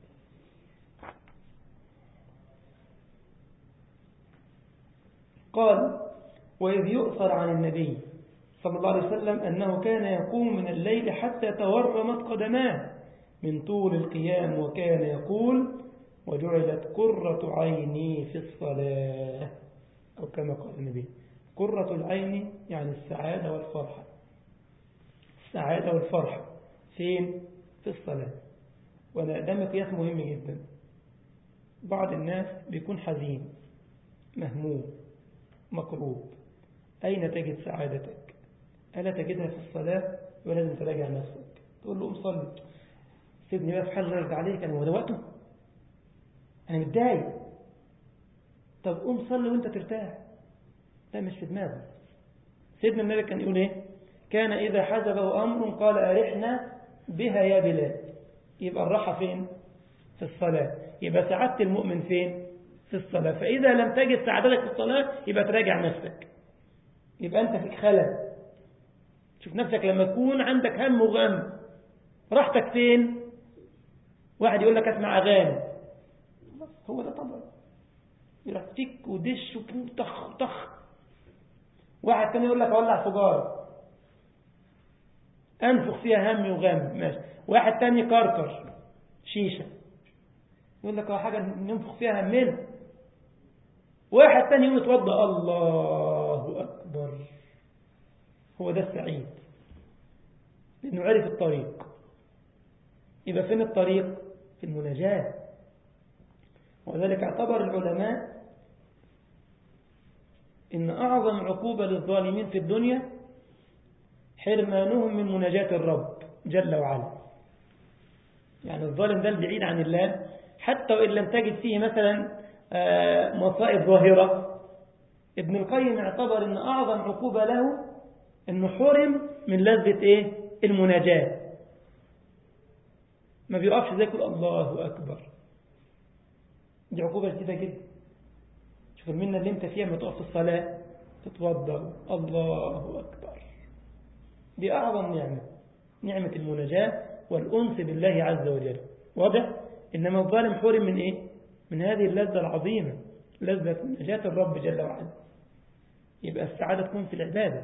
قال وإذ يؤثر عن النبي صلى الله عليه وسلم أنه كان يقوم من الليل حتى تورمت قدماه من طول القيام، وكان يقول وجعلت قرة عيني في الصلاة، أو كما قال النبي قرة العين يعني السعادة والفرحة. السعادة والفرحة فين؟ في الصلاة. وده مقياس مهم جدا. بعض الناس بيكون حزين مهموم مكروب، أين تجد سعادتك؟ ألا تجدها في الصلاة؟ ولازم تراجع نفسك، تقول له قوم صلي، سيبني بقى في حال نرد عليك، أنا ده وقته، أنا متضايق. طب قوم صلي وأنت ترتاح، ده مش في دماغه. سيدنا النبي كان يقول إيه؟ كان إذا حزبه أمر قال أرحنا بها يا بلال. يبقى الراحة فين؟ في الصلاة. يبقى سعادة المؤمن فين؟ في الصلاة. فإذا لم تجد سعادتك في الصلاة يبقى تراجع نفسك، يبقى أنت فيك خلل. شوف نفسك لما يكون عندك هم وغم، راحتك فين؟ واحد يقول لك اسمع أغاني، هو ده طبعا يرتك ودش وطخ طخ. واحد تاني يقول لك أولع سجارة أنفخ فيها هم وغم، ماشي. واحد تاني كركر شيشة يقول لك حاجة ننفخ فيها همنا. واحد تاني يوم يتوضأ الله أكبر، هو ده السعيد لأنه عرف الطريق. يبقى فين الطريق؟ في المناجاة. وذلك اعتبر العلماء إن أعظم عقوبة للظالمين في الدنيا حرمانهم من مناجاة الرب جل وعلا. يعني الظالم ده البعيد عن الله حتى وإن لم تجد فيه مثلا مصائب ظاهرة، ابن القيم اعتبر إن أعظم عقوبة له إنه حرم من لذة إيه؟ المناجاة. ما بيقفش زي يقول الله أكبر، دي عقوبة جديدة جدا. شوف المنة اللي انت فيها ما تقف في الصلاة تتوضأ الله أكبر، دي أعظم نعمة، نعمة المناجاة والأنس بالله عز وجل. واضح؟ إنما الظالم حرم من إيه؟ من هذه اللذة العظيمة، لذة مناجاة الرب جل وعلا. يبقى السعادة تكون في العبادة.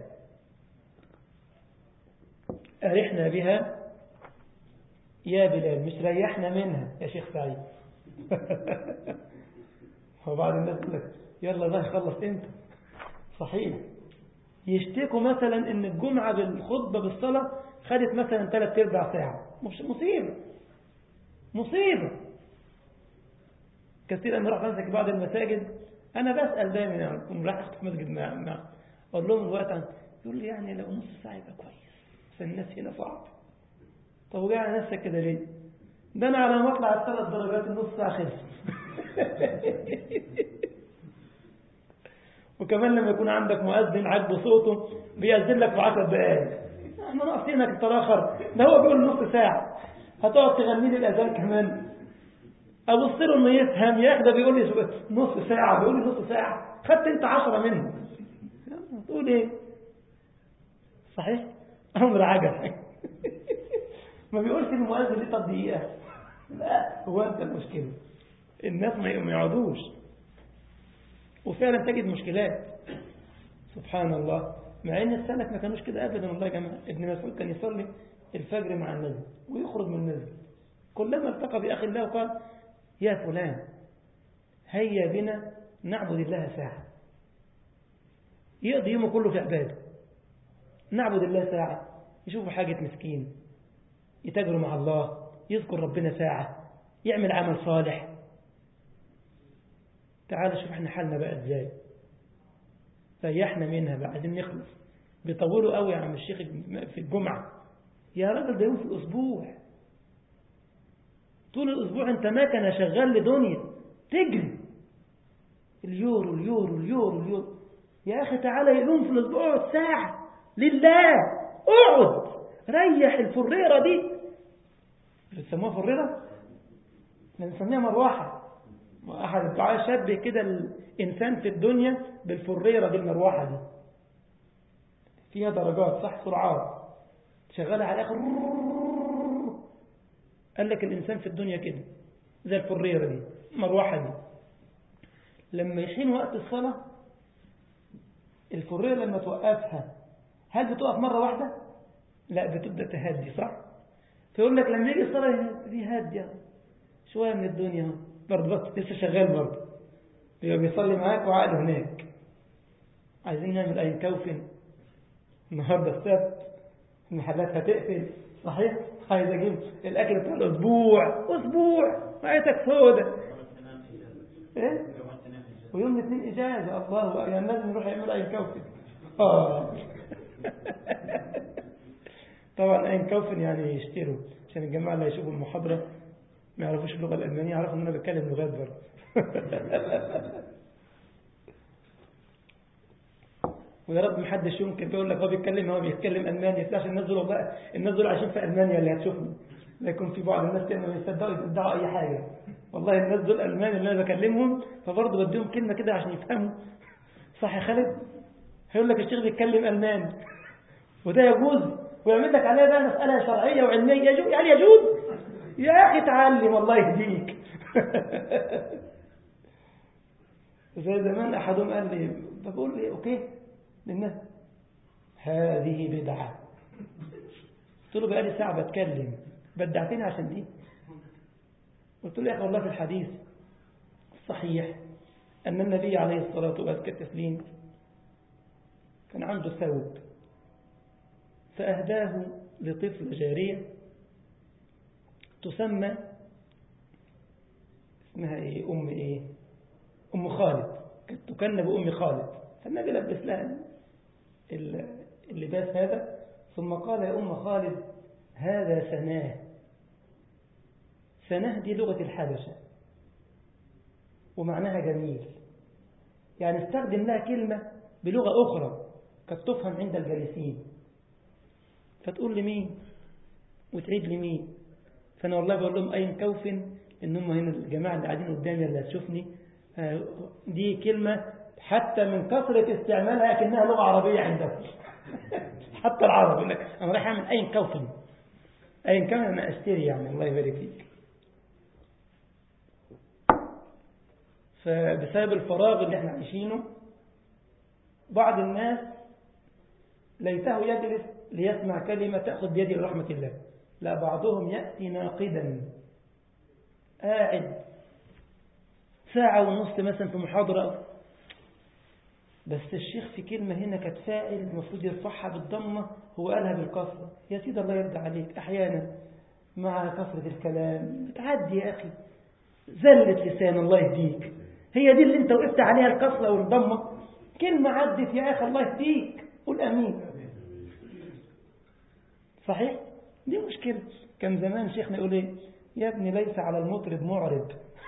أرحنا بها يا بلال، مش ريحنا منها يا شيخ سعيد. وبعض الناس يقول لك يلا ده يخلص امتى؟ صحيح. يشتكوا مثلا ان الجمعة بالخطبة بالصلاة خدت مثلا 3/4 ساعة، مش مصيبة. كثيرا ما راح امسك بعض المساجد، انا بسأل دايما يعني راح اخطب مسجد مع اقول لهم الوقت، يقول لي يعني لو نص ساعة يبقى كويس، بس الناس هنا صعب. طب وجاي على نفسك كده ليه؟ ده انا على ما اطلع 3 درجات النص ساعة خلص. وكمان لما يكون عندك مؤذن عاجبه صوته بيأذن لك في 10 دقائق، احنا ناقصينك تراخر، ده هو بيقول نص ساعة هتقعد تغني لي الأذان كمان. أبص له إنه يفهم، يا أخي ده بيقول لي نص ساعة، بيقول لي نص ساعة، خدت أنت 10 منه، تقول إيه؟ صحيح؟ أمر عجب. ما بيقولش المؤذن ليه طب دقيقة، لا هو أنت المشكلة، الناس ما يقعدوش. وفعلا تجد مشكلات سبحان الله، مع ان السلف ما كانوش كده ابدا. والله يا جماعه ابن مسعود كان يصلي الفجر مع النبي ويخرج من النبي، كلما التقى باخ الله وقال يا فلان هيا بنا نعبد الله ساعه، يقضي يومه كله في عباده، نعبد الله ساعه، يشوف حاجه مسكين، يتاجر مع الله، يذكر ربنا ساعه، يعمل عمل صالح. تعال شوف احنا حالنا بقى ازاي، ريحنا منها بقى، عايزين نخلص. بيطولوا قوي يا عم الشيخ في الجمعة. يا راجل ده يوم في الأسبوع، طول الأسبوع أنت مكنة شغال لدنيا تجري اليورو اليورو اليورو اليورو. يا أخي تعالى يوم في الأسبوع اقعد ساعة لله، اقعد ريح الفريرة دي. بتسموها فريرة؟ بنسميها مروحة. أحد الدعاء شبه كده الإنسان في الدنيا بالفريرة دي، المروحة دي فيها درجات صح، سرعات شغالة على الآخر. قال لك الإنسان في الدنيا كده زي الفريرة دي، مروحة دي. لما يحين وقت الصلاة الفريرة لما توقفها، هل بتوقف مرة واحدة؟ لا، بتبدأ تهدي صح. فيقول لك لما يجي الصلاة دي هادية شوية من الدنيا، برضه لسه شغال برضه، يبقى بيصلي معاك وعقله هناك. عايزين نعمل أي كوفن النهاردة السبت، المحلات هتقفل صحيح، عايز أجيب الأكل بتاع الأسبوع، أسبوع معيتك سودة إيه؟ ويوم الاثنين إجازة. الله يعني لازم نروح يعمل أي كوفن. طبعا أي كوفن يعني يشتروا عشان الجماعة اللي يشوفوا المحاضرة ما يعرفوش اللغة الألمانية، يعرفوا أن أنا بتكلم لغات برضه. ويا رب محدش يمكن بيقول لك هو بيتكلم ألماني، عشان الناس دول والله الناس دول عايشين في ألمانيا اللي هتشوفني. لا يكون في بعض الناس كانوا يصدقوا أي حاجة. والله الناس دول ألمان اللي أنا بكلمهم، فبرضه بديهم كلمة كده عشان يفهموا. صح يا خالد؟ هيقول لك الشيخ بيتكلم ألماني وده يجوز، ويعمل لك عليها بقى مسألة شرعية وعلمية. يعني يجوز يا أخي تعلم الله يهديك. زي زمان أحدهم قال لي، بقول لي أوكي للناس هذه بدعة. قلت له بقالي ساعة بتكلم بدعتني عشان دي. قلت له يا أخي والله في الحديث الصحيح أن النبي عليه الصلاة والتسليم كان عنده ثوب فأهداه لطفل جارية تسمى اسمها إيه؟ أم خالد، كانت تكن بأم خالد. فالنبي لبس لها اللباس هذا، ثم قال يا أم خالد هذا سناه. سناه دي لغة الحبشة ومعناها جميل، يعني استخدم لها كلمة بلغة أخرى قد تفهم عند الجالسين، فتقول لمين وتعيد لمين. فأنا والله بقول لهم أين كوفن، إن هم هنا الجماعة اللي قاعدين قدامي اللي هتشوفني، دي كلمة حتى من كثرة استعمالها كأنها لغة عربية عندهم. حتى العرب يقول لك أنا رايح أعمل أين كوفن، أين كوفن أنا أشتري يعني. الله يبارك فيك. فبسبب الفراغ اللي احنا عايشينه بعض الناس ليته يجلس ليسمع كلمة تأخذ بيده لرحمة الله، لا بعضهم يأتي ناقدا قاعد ساعة ونص مثلا في محاضرة، بس الشيخ في كلمة هنا كانت فاعل المفروض يرفعها بالضمة هو قالها بالكسرة. يا سيدي الله يرضى عليك، أحيانا مع كثرة الكلام بتعدي يا أخي زلة لسان الله يهديك، هي دي اللي انت وقفت عليها الكسرة والضمة، كلمة عدت يا أخي الله يهديك قول أمين. صحيح دي مشكلة. كان زمان شيخنا يقول ايه يا ابني ليس على المطرب معرض.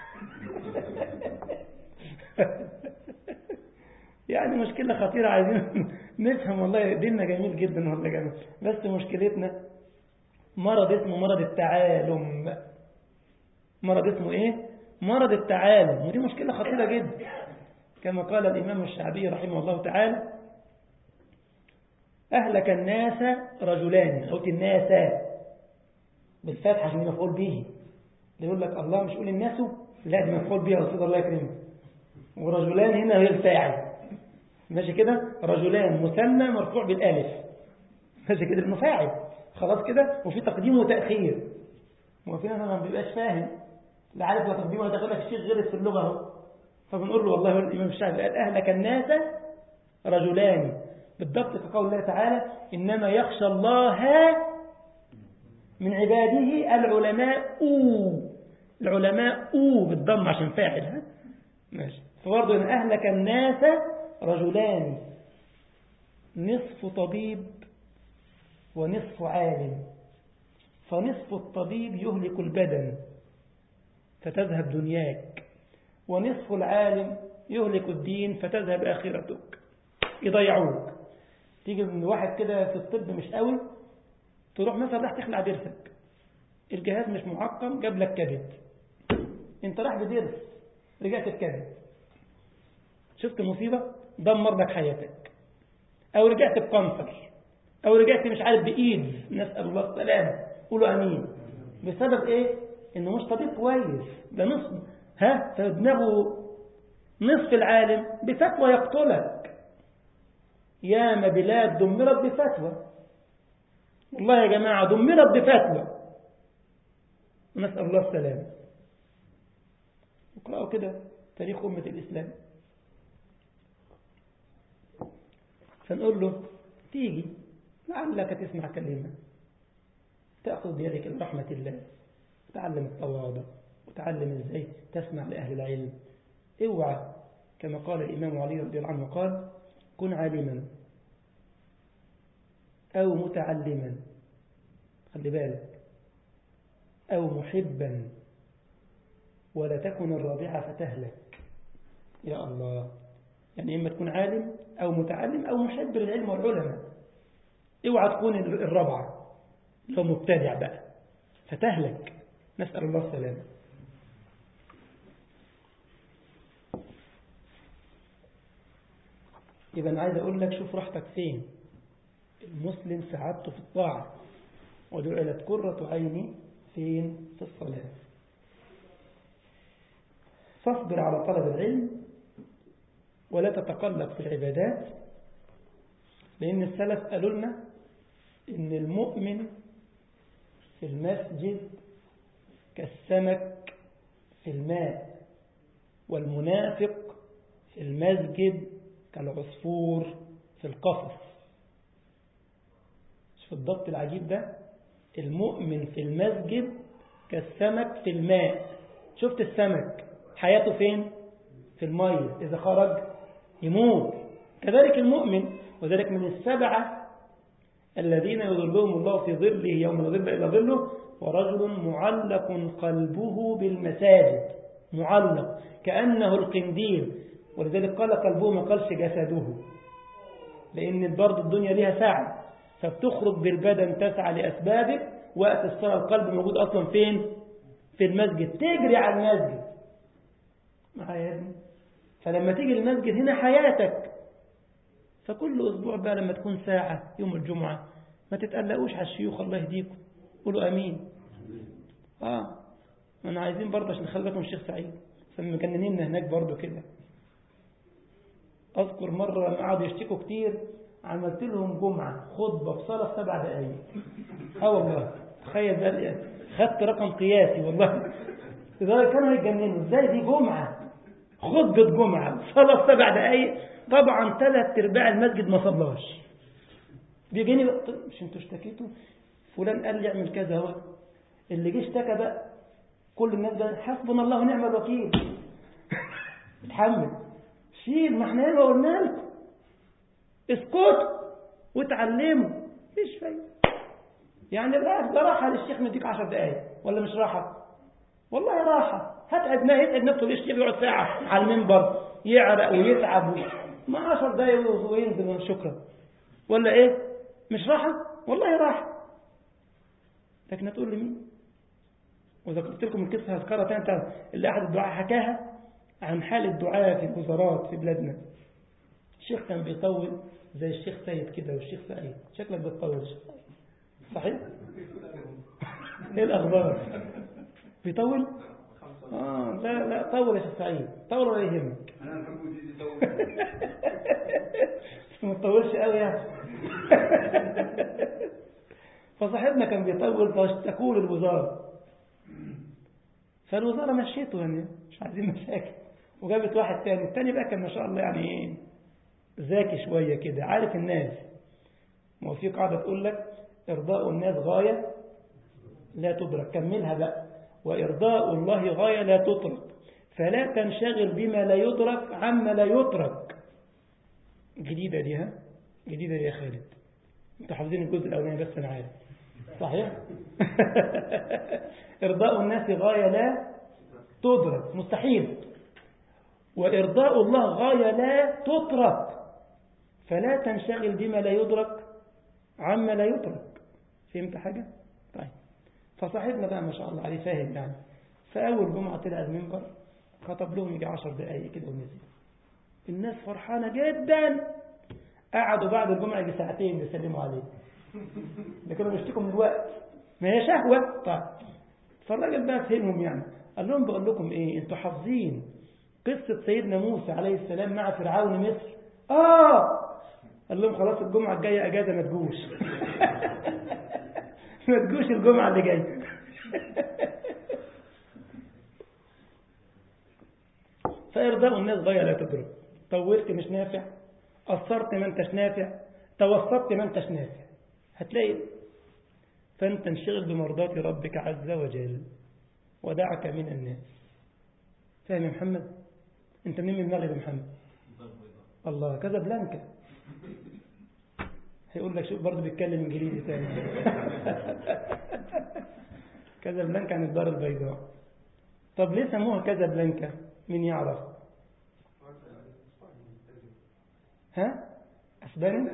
يعني مشكلة خطيرة عايزين نفهم. والله ديننا جميل جدا والله جميل، بس مشكلتنا مرض اسمه مرض التعالم. مرض اسمه ايه؟ مرض التعالم، ودي مشكلة خطيرة جدا. كما قال الإمام الشعبي رحمه الله تعالى أهلك الناس رجلان، قلت الناس بالفتح عشان مفعول به. يقول لك الله مش قول الناس، لا دي مفعول به يا أستاذ الله يكرمك، ورجلان هنا هي الفاعل. ماشي كده، رجلان مثنى مرفوع بالالف، ماشي كده انه فاعل خلاص كده، وفي تقديم وتأخير. وفي ناس ما بيبقاش فاهم لا عارف لا تقديم ولا تأخير، لك الشيخ غلط في اللغة اهو. فبنقول له والله الإمام الشافعي قال أهلك الناس رجلان، بالضبط كقول الله تعالى إنما يخشى الله من عباده العلماء. العلماء بالضم عشان فاعل. ها ماشي. فبرضه إن أهلك الناس رجلان، نصف طبيب ونصف عالم، فنصف الطبيب يهلك البدن فتذهب دنياك، ونصف العالم يهلك الدين فتذهب آخرتك، يضيعوك. تيجي من واحد كده في الطب مش قوي، تروح مثلا راح تخلع ضرسك، الجهاز مش معقم، جاب لك كبد، انت راح بضرس رجعت بكبد، شفت مصيبة؟ دمر لك حياتك. او رجعت بكانسر، او رجعت مش عارف بإيدز، نسأل الله السلامة، قولوا امين. بسبب ايه؟ انه مش طبيب كويس، ده نصف فدماغه نصف العالم بفتوى يقتلك. ياما بلاد دمرت بفتوى، والله يا جماعة دمرت بفتوى، نسأل الله السلامة. اقرأوا كده تاريخ أمة الإسلام. فنقول له تيجي لعلك تسمع كلمة تأخذ بيدك رحمة الله، وتعلم التواضع، وتعلم ازاي تسمع لأهل العلم. اوعى كما قال الإمام علي رضي الله عنه قال: كن عالما أو متعلما، خلي بالك، أو محبا، ولا تكن الرابعة فتهلك. يا الله، يعني إما تكون عالم أو متعلم أو محب للعلم والعلماء، اوعى تكون الرابعة لو مبتدع بقى فتهلك، نسأل الله السلامة. يبقى أنا عايز أقول لك شوف راحتك فين. المسلم سعادته في الطاعة، وجعلت قرة عيني فين؟ في الصلاة. فاصبر على طلب العلم ولا تتقلب في العبادات، لأن السلف قالوا لنا إن المؤمن في المسجد كالسمك في الماء، والمنافق في المسجد كالعصفور في القفص. شوف الضبط العجيب ده، المؤمن في المسجد كالسمك في الماء. شفت السمك حياته فين؟ في المية، إذا خرج يموت. كذلك المؤمن، وذلك من السبعة الذين يظلهم الله في ظله يوم لا ظل إلا ظله: ورجل معلق قلبه بالمساجد، معلق كأنه القنديل، ولذلك قال قلبه ما قالش جسده، لأن برضه الدنيا لها ساعة، فبتخرج بالبدن تسعى لأسبابك، وقت الصلاة القلب موجود أصلا فين؟ في المسجد، تجري على المسجد معايا يا ابني. فلما تيجي المسجد هنا حياتك. فكل أسبوع بقى لما تكون ساعة يوم الجمعة ما تتقلقوش على الشيوخ، الله يهديكم، قولوا أمين. أنا عايزين برضه عشان نخلي بالكم الشيخ سعيد، فمجننين هناك برضه كده. أذكر مرة لما قعدوا يشتكوا كتير، عملت لهم جمعة خطبة بصلاة 7 دقايق. والله تخيل ده، خدت رقم قياسي والله. إذا كانوا يتجننوا ازاي دي جمعة، خطبة جمعة صلاة 7 دقايق. طبعا 3/4 المسجد ما صلاش. بيجيني بقى، مش انتوا اشتكيتوا فلان قال لي اعمل كذا، هو اللي جه اشتكى بقى، كل الناس ده حسبنا الله ونعم الوكيل. اتحمل، شيل، ما احنا قلنا لكم اسكتوا وتعلموا، مفيش فايده. يعني ده راحه للشيخ مديك 10 دقايق ولا مش راحه؟ والله راحه. هتعب نفسه ليش يقعد ساعه على المنبر يعرق ويتعب، ما 10 دقايق وينزل شكرا، ولا ايه؟ مش راحه؟ والله راحه. لكن هتقول لي مين؟ وذكرت لكم القصه هذكرها تاني، اللي احد الدعاء حكاها عن حال الدعاء في الوزارات في بلادنا. الشيخ كان بيطول زي الشيخ سيد كده والشيخ سعيد، شكلك بتطول الشيخ سعيد صحيح؟ ايه الاخبار؟ بيطول؟ لا طول يا شيخ سعيد، طول ولا يهمك. انا بحب ودي يطول. ما تطولش قوي يعني. فصاحبنا كان بيطول فاشتكوا له الوزاره، فالوزاره مشيته، يعني مش عايزين مشاكل، وجابت واحد تاني. التاني بقى كان ما شاء الله يعني ذكي شويه كده، عارف الناس. ما هو في قاعده تقول لك ارضاء الناس غايه لا تدرك، كملها بقى: وارضاء الله غايه لا تترك، فلا تنشغل بما لا يدرك عما لا يترك. جديده دي، ها؟ جديدة يا خالد، انتوا حافظين الجزء الأولاني بس أنا عارف صحيح. إرضاء الناس غاية لا تدرك، مستحيل. وإرضاء الله غاية لا تترك، فلا تنشغل بما لا يدرك عما لا يترك. فهمت حاجة؟ طيب، فصاحبنا بقى ما شاء الله عليه فاهم يعني. فأول جمعة طلع المنبر خطب لهم يجي 10 دقايق كده ونزل. الناس فرحانة جدا، قعدوا بعد الجمعة يجي ساعتين بيسلموا عليه، ده كانوا بيشتكوا من الوقت، ما هي شهوة. طيب، فالراجل بقى فهمهم يعني، قال لهم بقول لكم ايه، انتوا حافظين قصة سيدنا موسى عليه السلام مع فرعون مصر؟ قال لهم خلاص الجمعة الجاية اجازة ما تجوش. ما تجوش الجمعة اللي جاية. فإرضاء الناس غاية لا تدرك. طولت مش نافع، قصرت ما انتش نافع، توسطت ما انتش نافع، هتلاقي. فانت انشغل بمرضاة ربك عز وجل ودعك من الناس. فاهم يا محمد؟ انت منين من المغرب يا محمد؟ الله، كازابلانكا. هيقول لك شوف برضه بيتكلم انجليزي تاني. كازابلانكا عن الدار البيضاء. طب ليه سموها كازابلانكا؟ مين يعرف؟ ها؟ اسباني؟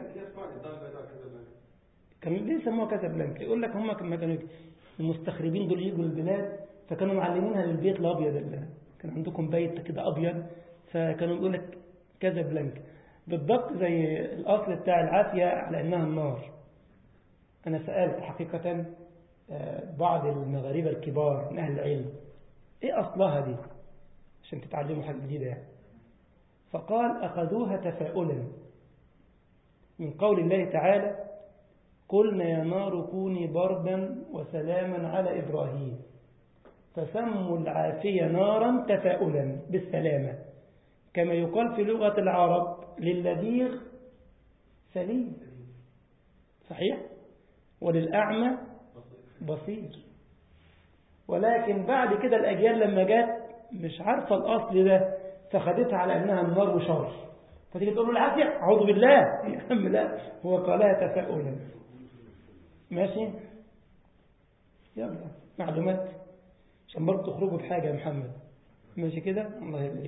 كانوا ليه سموها كازابلانكا؟ يقول لك هم كانوا المستخربين دول يجوا البلاد، فكانوا معلمينها للبيت الابيض اللي كان عندكم بيت كده ابيض، فكانوا يقول لك كازابلانكا بالضبط زي الاصل بتاع العافيه على انها النار. انا سالت حقيقه بعض المغاربه الكبار من اهل العلم ايه اصلها دي عشان تتعلموا حاجه جديده يعني. فقال اخذوها تفاؤلا من قول الله تعالى قلنا يا نار كوني بردا وسلاما على إبراهيم، فسموا العافية نارا تفاؤلا بالسلامة، كما يقال في لغة العرب للذيغ سليم، صحيح، وللأعمى بصير. ولكن بعد كده الأجيال لما جت مش عارفة الأصل ده، فخدتها على أنها النار وشر، فتيجي تقول له العافية أعوذ بالله. يا عم لا، هو قالها تفاؤلا. ماشي، يلا معلومات عشان برضه تخرجوا بحاجة يا محمد. ماشي كده، الله يبارك.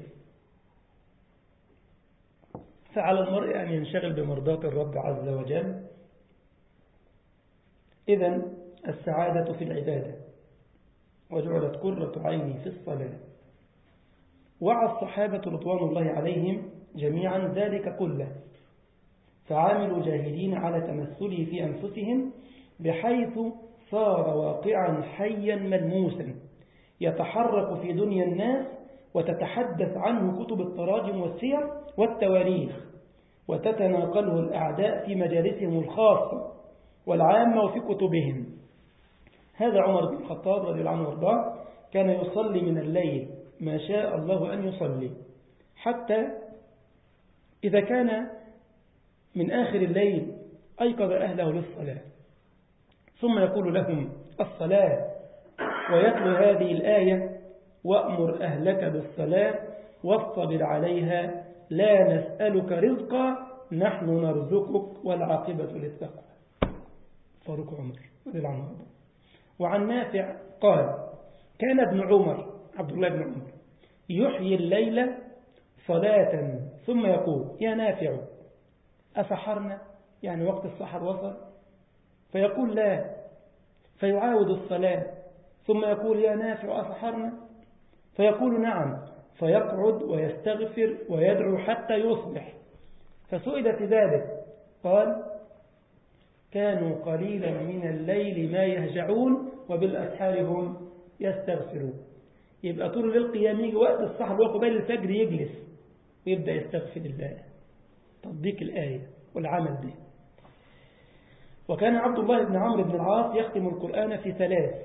فعلى المرء أن ينشغل بمرضاة الرب عز وجل. إذن السعادة في العبادة، وجعلت قرة عيني في الصلاة. وعى الصحابة رضوان الله عليهم جميعا ذلك كله، فعاملوا جاهدين على تمثله في أنفسهم، بحيث صار واقعا حيا ملموسا يتحرك في دنيا الناس، وتتحدث عنه كتب التراجم والسير والتواريخ، وتتناقله الأعداء في مجالسهم الخاصة والعامة وفي كتبهم. هذا عمر بن الخطاب رضي الله عنه وارضاه كان يصلي من الليل ما شاء الله أن يصلي، حتى إذا كان من آخر الليل أيقظ أهله للصلاة، ثم يقول لهم الصلاة، ويتلو هذه الآية وأمر أهلك بالصلاة واصطبر عليها لا نسألك رزقا نحن نرزقك والعاقبة للتقوى. فاروق عمر رضي الله عنه. وعن نافع قال كان ابن عمر عبد الله بن عمر يحيي الليل صلاة ثم يقول يا نافع أسحرنا، يعني وقت السحر وصل، فيقول لا، فيعاود الصلاة ثم يقول يا نافع أسحرنا، فيقول نعم، فيقعد ويستغفر ويدعو حتى يصبح. فسئل في ذلك قال كانوا قليلا من الليل ما يهجعون وبالأسحار هم يستغفرون. يبقى طول الليل قيام، يجي وقت السحر وقبيل الفجر يجلس ويبدأ يستغفر الله. تطبيق الآية والعمل به. وكان عبد الله بن عمرو بن العاص يختم القرآن في 3.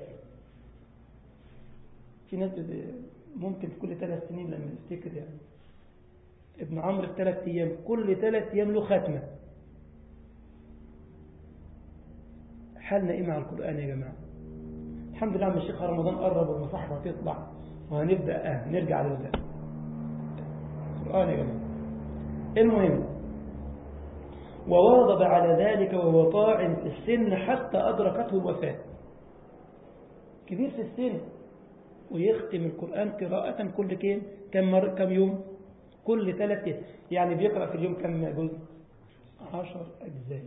في ناس ممكن كل 3 سنين لما نفتكر يعني ابن عمرو في 3 أيام، كل 3 أيام له ختمة. حالنا إيه مع القرآن يا جماعة؟ الحمد لله عم الشيخ رمضان قرب والمصاحف هتطلع وهنبدأ نرجع للقرآن يا جماعة. المهم وواظب على ذلك وهو طاعن في السن حتى أدركته الوفاة. كبير في السن ويختم القرآن قراءة كل كم يوم؟ كل 3 أيام. يعني بيقرأ في اليوم كم جزء؟ 10 أجزاء.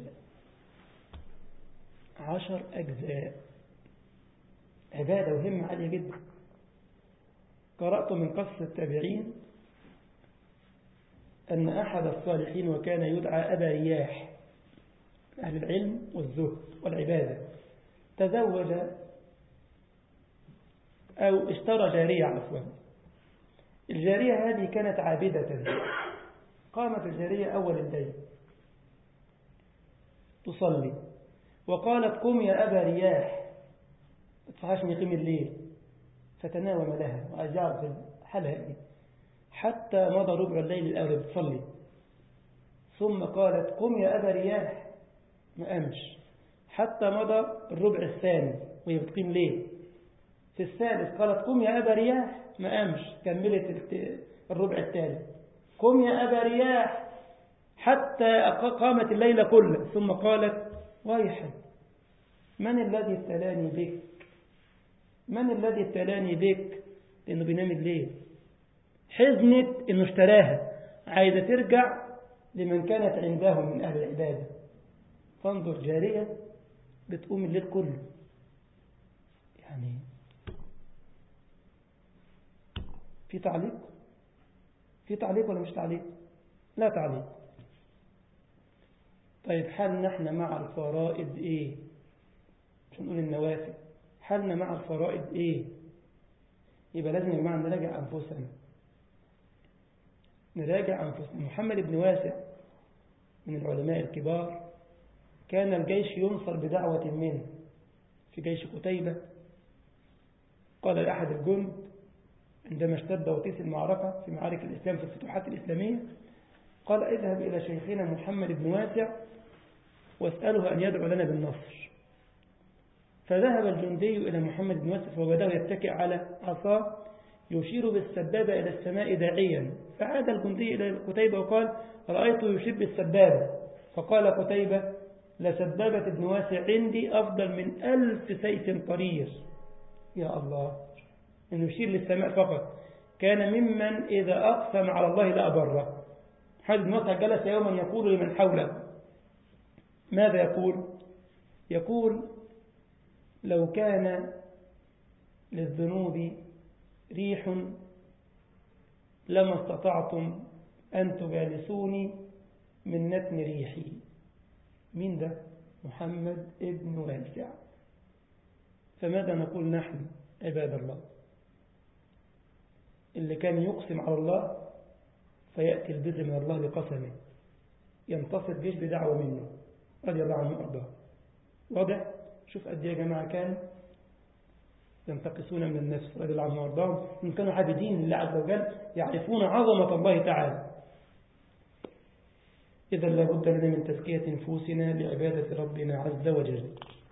10 أجزاء. عبادة وهمة عالية جدا. قرأت من قصة التابعين أن أحد الصالحين وكان يدعى أبا رياح، أهل العلم والزهد والعبادة، تزوج أو اشترى جارية عفوا. الجارية هذه كانت عابدة. قامت الجارية أول الليل تصلي وقالت قم يا أبا رياح، ما تصحاش نقيم الليل، فتناوم لها وأجعل في الحلقة حتى مضى ربع الليل الأول بتصلي، ثم قالت قم يا أبا رياح، ما قامش حتى مضى الربع الثاني وهي بتقيم ليل. في الثالث قالت قم يا أبا رياح، ما قامش، كملت الربع الثالث، قم يا أبا رياح حتى قامت الليل كله، ثم قالت ويحك من الذي ابتلاني بك؟ من الذي ابتلاني بك؟ لأنه بينام الليل. حزنت إنه اشتراها، عايزة ترجع لمن كانت عنده من أهل العبادة. فانظر جارية بتقوم الليل كله. يعني في تعليق؟ في تعليق ولا مش تعليق؟ لا تعليق. طيب حالنا احنا مع الفرائض ايه؟ مش هنقول النوافل، حالنا مع الفرائض ايه؟ يبقى لازم يا جماعة نراجع أنفسنا. نراجع أنفسنا. محمد بن واسع من العلماء الكبار كان الجيش ينصر بدعوة منه في جيش قتيبة. قال لأحد الجند عندما اشتد وطيس المعركة في معارك الإسلام في الفتوحات الإسلامية، قال اذهب إلى شيخنا محمد بن واسع واسأله أن يدعو لنا بالنصر. فذهب الجندي إلى محمد بن واسع فوجده يتكئ على عصاه يشير بالسبابة إلى السماء داعيا. فعاد الجندي إلى قتيبة وقال رأيته يشير بالسبابة. فقال قتيبة لسبابة ابن واسع عندي أفضل من 1000 سيف طرير. يا الله، إنه يشير للسماء فقط. كان ممن إذا أقسم على الله لأبره. حال بن واسع جلس يوما يقول لمن حوله، ماذا يقول؟ يقول لو كان للذنوب ريح لما استطعتم أن تجالسوني من نتن ريحي. مين ده؟ محمد ابن واسع. فماذا نقول نحن عباد الله؟ اللي كان يقسم على الله فيأتي البر من الله بقسمه، ينتصر جيش بدعوة منه رضي الله عنه وأرضاه. واضح؟ شوف قد ايه يا جماعة كان ينتقصون من النفس رضي الله عنه وأرضاه، إن كانوا عابدين لله عز وجل يعرفون عظمة الله تعالى. إذا لابد لنا من تزكية نفوسنا لعبادة ربنا عز وجل.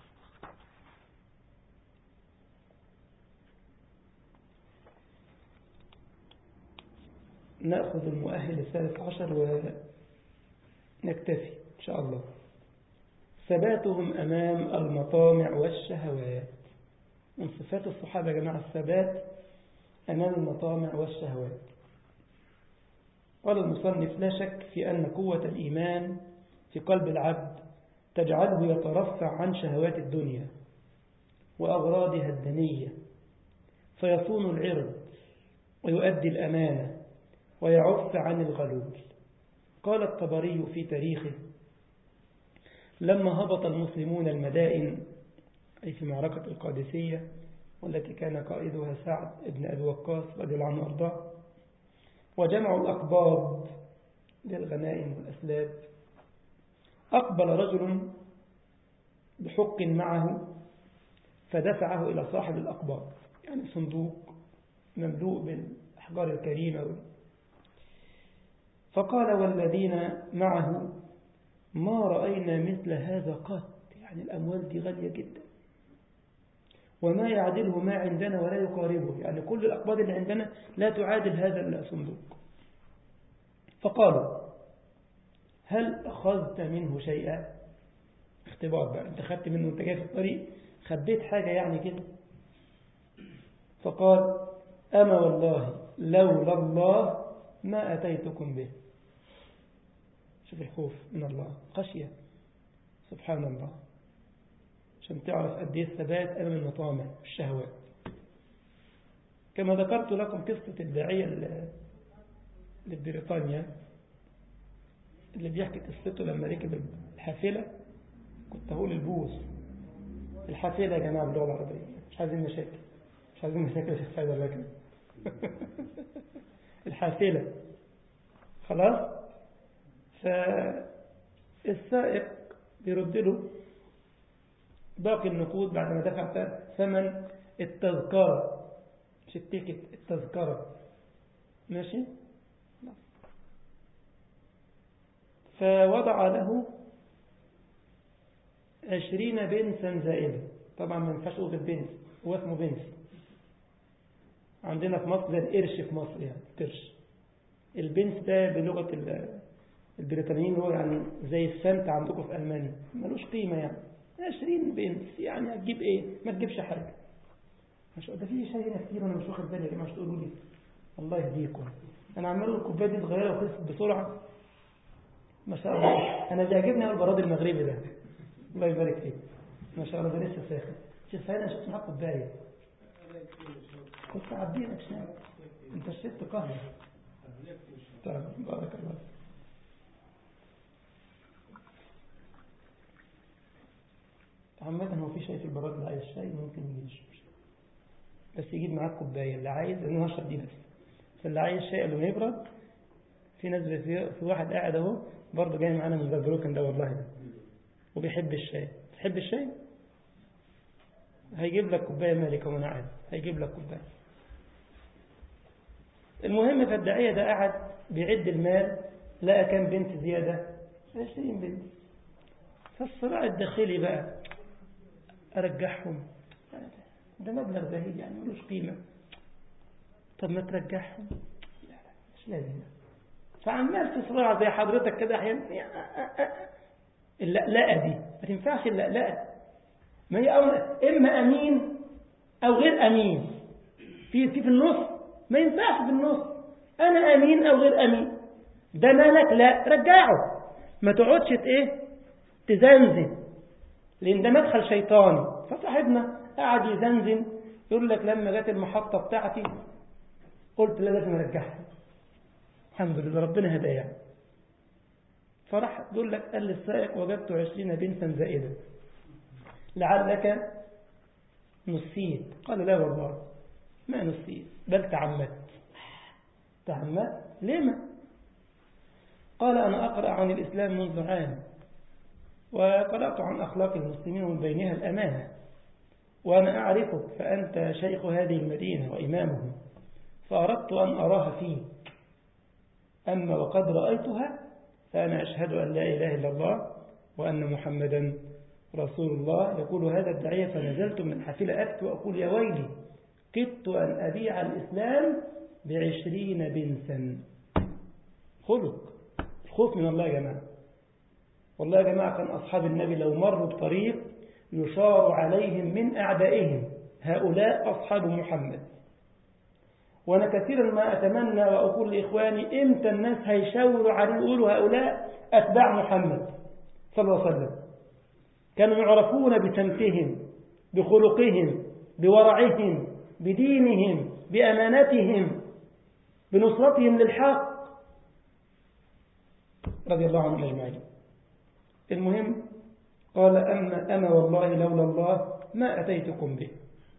نأخذ المؤهل 13 ونكتفي إن شاء الله. ثباتهم أمام المطامع والشهوات. من صفات الصحابة يا جماعة الثبات أمام المطامع والشهوات. قال المصنف لا شك في أن قوة الإيمان في قلب العبد تجعله يترفع عن شهوات الدنيا وأغراضها الدنية، فيصون العرض ويؤدي الأمانة ويعف عن الغلول. قال الطبري في تاريخه لما هبط المسلمون المدائن، أي في معركة القادسية والتي كان قائدها سعد بن أبي وقاص رضي الله عنه وأرضاه، وجمعوا الأقباض للغنائم والأسلاب، أقبل رجل بحق معه فدفعه إلى صاحب الأقباض، يعني صندوق مملوء بالأحجار الكريمة. فقال والذين معه ما رأينا مثل هذا قط، يعني الأموال دي غالية جدا وما يعدله ما عندنا ولا يقاربه، يعني كل الأقباض اللي عندنا لا تعادل هذا الصندوق. فقالوا هل أخذت منه شيئا؟ اختبار بقى، أنت خدت منه أنت جاي في الطريق، خبيت حاجة يعني كده. فقال أما والله لولا الله ما أتيتكم به. شوف الخوف من الله، خشية، سبحان الله، عشان تعرف قد ايه الثبات أمام المطامع والشهوات. كما ذكرت لكم قصة الداعية لبريطانيا اللي بيحكي قصته لما ركب الحافلة، كنت هقول البوس، الحافلة يا جماعة باللغة العربية، مش عايزين مشاكل، مش عايزين مشاكل يا شيخ سيد الراكب. الحافلة خلاص. فالسائق بيرد له باقي النقود بعد ما دفع ثمن التذكرة، مش التيكت، التذكرة، ماشي. فوضع له 20 بنسا زائدة. طبعا ما ينفعش أقول البنس، هو اسمه بنس عندنا في مصر، ده القرش في مصر يعني قرش. البنس ده بلغة البريطانيين هو يعني زي السنت عندكم في ألمانيا، ملوش قيمة يعني. 20 بنس يعني هتجيب ايه؟ ما تجيبش حاجة. مش ده في شيء هنا كتير وانا مش واخد بالي يا جماعه، مش تقولوا لي الله يهديكم. انا عمال الكوبايه دي صغيره وخلصت بسرعه ما شاء الله. انا بيعجبني قوي البراد المغربي ده، الله يبارك فيك، ما شاء الله ده لسه ساخن. شوف هنا شفت معاك كوبايه كنت عديلك شويه، انت شربت قهوه. طيب بارك الله. عامة هو في شيء في البراد اللي عايز شاي ممكن يجيش، بس يجيب معاك كوبايه اللي عايز، لانه هشرب دي بس. فاللي عايز شاي قبل ما يبرد، في ناس في واحد قاعد اهو برضه جاي معانا من البروكن ده والله ده، وبيحب الشاي. تحب الشاي؟ هيجيب لك كوبايه مالكه وانا قاعد، هيجيب لك كوبايه. المهم فالداعيه ده قاعد بيعد المال، لقى كام بنت زياده؟ 20 بنت. فالصراع الداخلي بقى، ارجعهم؟ ده مبلغ زهيد يعني ملوش قيمه. طب ما ترجعهم؟ لا مش لازم. فعمال في صراع زي حضرتك كده احيانا. اللقلقه دي ما تنفعش، اللقلقه ما هي اما امين او غير امين، في النص ما ينفعش. في النص انا امين او غير امين، ده مالك، لا رجعه. ما تقعدش ايه تزنزن، لان ده مدخل شيطاني. فصاحبنا قاعد يزنزن يقول لك لما جت المحطه بتاعتي قلت لا لازم ارجعها، الحمد لله ربنا هداه يعني. فراح يقول لك قال للسائق وجدت 20 بنتا زائدة لعلك نسيت. قال لا والله ما نسيت بل تعمدت. تعمدت لما؟ قال أنا أقرأ عن الإسلام منذ عام، وقرأت عن أخلاق المسلمين ومن بينها الأمانة، وأنا أعرفك فأنت شيخ هذه المدينة وإمامهم، فأردت أن أراها فيك، أما وقد رأيتها فأنا أشهد أن لا إله إلا الله وأن محمدا رسول الله. يقول هذا الداعية فنزلت من الحافلة أبكي وأقول يا ويلي كدت أن أبيع الإسلام ب20 بنسا. خلق الخوف من الله يا جماعة. والله يا جماعة كان أصحاب النبي لو مروا بطريق يشار عليهم من أعدائهم، هؤلاء أصحاب محمد. وأنا كثيرا ما أتمنى وأقول لإخواني إمتى الناس هيشاوروا على يقولوا هؤلاء أتباع محمد صلى الله عليه وسلم، كانوا يعرفون بسمتهم، بخلقهم، بورعهم، بدينهم، بأمانتهم، بنصرتهم للحق رضي الله عنهم أجمعين. المهم قال أما والله لولا الله ما أتيتكم به.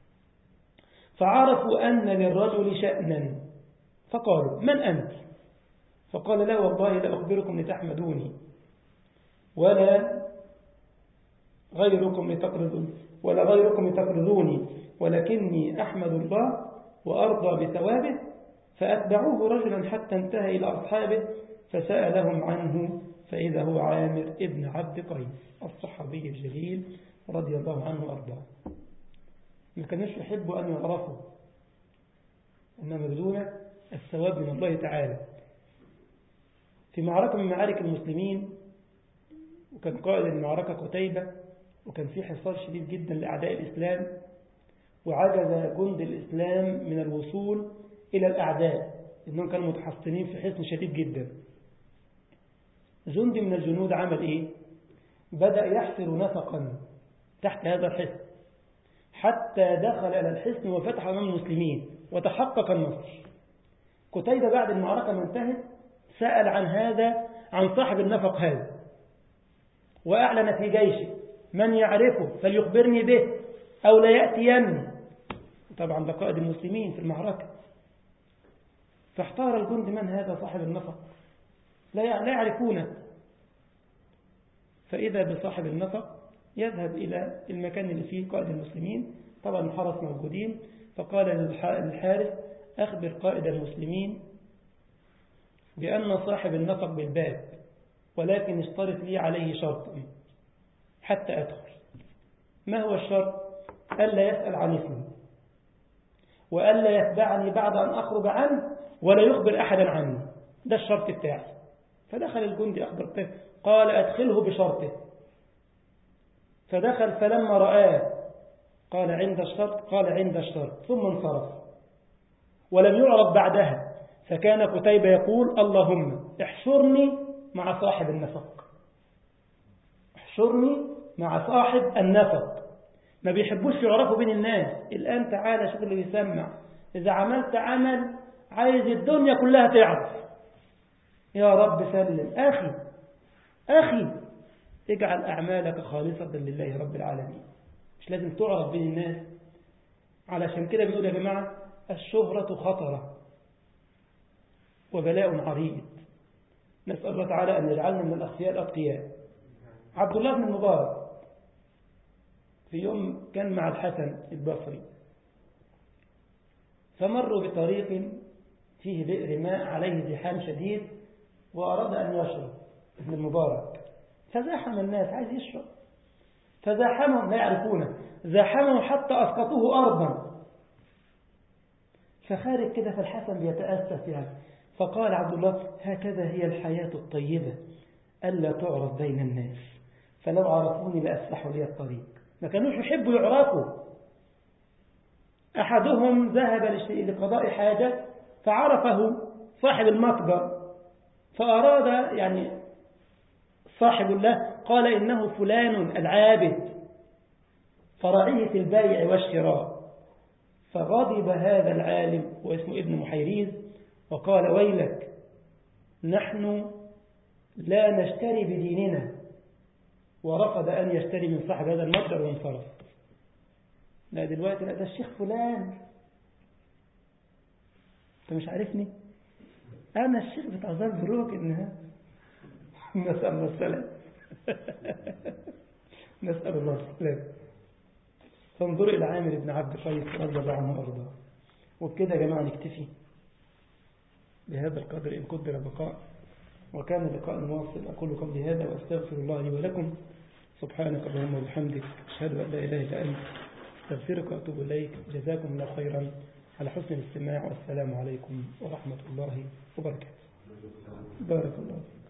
فعرفوا أن للرجل شأنا فقالوا من أنت؟ فقال لا والله لا أخبركم لتحمدوني ولا غيركم لتقرضوني، ولكني أحمد الله وأرضى بثوابه. فأتبعوه رجلا حتى انتهى إلى أصحابه فسألهم عنه فإذا هو عامر ابن عبد قيس الصحابي الجليل رضي الله عنه وأرضاه. ما كانوش يحبوا أن يعرفوا، إنما بدون الثواب من الله تعالى. في معركة من معارك المسلمين وكان قائد المعركة قتيبة، وكان في حصار شديد جدا لأعداء الإسلام، وعجز جند الإسلام من الوصول إلى الأعداء إنهم كانوا متحصنين في حصن شديد جدا. جندي من الجنود عمل إيه؟ بدأ يحفر نفقا تحت هذا الحصن حتى دخل إلى الحصن وفتح أمام المسلمين وتحقق النصر. قتيبة بعد المعركة ما انتهت سأل عن هذا، عن صاحب النفق هذا، وأعلن في جيشه: من يعرفه فليخبرني به أو لا يأتيني. طبعا ده قائد المسلمين في المعركة. فاحتار الجند: من هذا صاحب النفق؟ لا يعرفونه. فإذا بصاحب النفق يذهب إلى المكان اللي فيه قائد المسلمين، طبعا الحرس موجودين، فقال للحارس: أخبر قائد المسلمين بأن صاحب النفق بالباب، ولكن اشترط لي عليه شرط حتى أدخل. ما هو الشرط؟ ألا يسأل عن اسمي، وألا يتبعني بعد أن أخرج عنه، ولا يخبر أحدا عني. ده الشرط بتاعي. فدخل الجندي أخبر، قال: أدخله بشرطه. فدخل فلما رآه قال: عند الشرط؟ قال: عند الشرط. ثم انصرف ولم يعرف بعدها. فكان قتيبة يقول: اللهم احشرني مع صاحب النفق، احشرني مع صاحب النفق. ما بيحبوش يعرفوا بين الناس. الآن تعالى شوف اللي بيسمع، إذا عملت عمل عايز الدنيا كلها تعرف. يا رب سلم. أخي اجعل أعمالك خالصة لله رب العالمين، مش لازم تعرف بين الناس. علشان كده بنقول يا جماعة: الشهرة خطرة وبلاء عريض. نسأل الله تعالى أن يجعلنا من الأخفياء الأتقياء. عبد الله بن المبارك في يوم كان مع الحسن البصري، فمروا بطريق فيه بئر ماء عليه زحام شديد، وأراد أن يشرب ابن المبارك، فزاحم الناس عايز يشرب، فزاحمهم لا يعرفونه، زاحمهم حتى أسقطوه أرضا. فخارج كده، فالحسن بيتأسف يعني، فقال عبد الله: هكذا هي الحياة الطيبة، ألا تعرف بين الناس، فلو عرفوني لأسفحوا لي الطريق. ما كانوش يحبوا يعرفوا. أحدهم ذهب لقضاء حاجة فعرفه صاحب المقبر، فأراد يعني صاحب الله قال: إنه فلان العابد، فرعيه في البيع والشراء. فغضب هذا العالم واسمه ابن محيريز وقال: ويلك، نحن لا نشتري بديننا. ورفض أن يشتري من صاحب هذا المتجر وانصرف. لا دلوقتي، لا، ده الشيخ فلان، أنت مش عارفني؟ أنا الشيخ بتاع زار بروك. إنها نسأل الله السلام. نسأل الله السلام. فانظر إلى عامر بن عبد قيس رضي الله عنه وأرضاه. وبكده يا جماعة نكتفي بهذا القدر إن قدر بقاء، وكان لقاء واصل. أقول قولي هذا وأستغفر الله لي ولكم. سبحانك اللهم وبحمدك، أشهد أن لا إله إلا أنت، أستغفرك وأتوب إليك. جزاكم الله خيرا على حسن الاستماع، والسلام عليكم ورحمة الله وبركاته. بارك الله.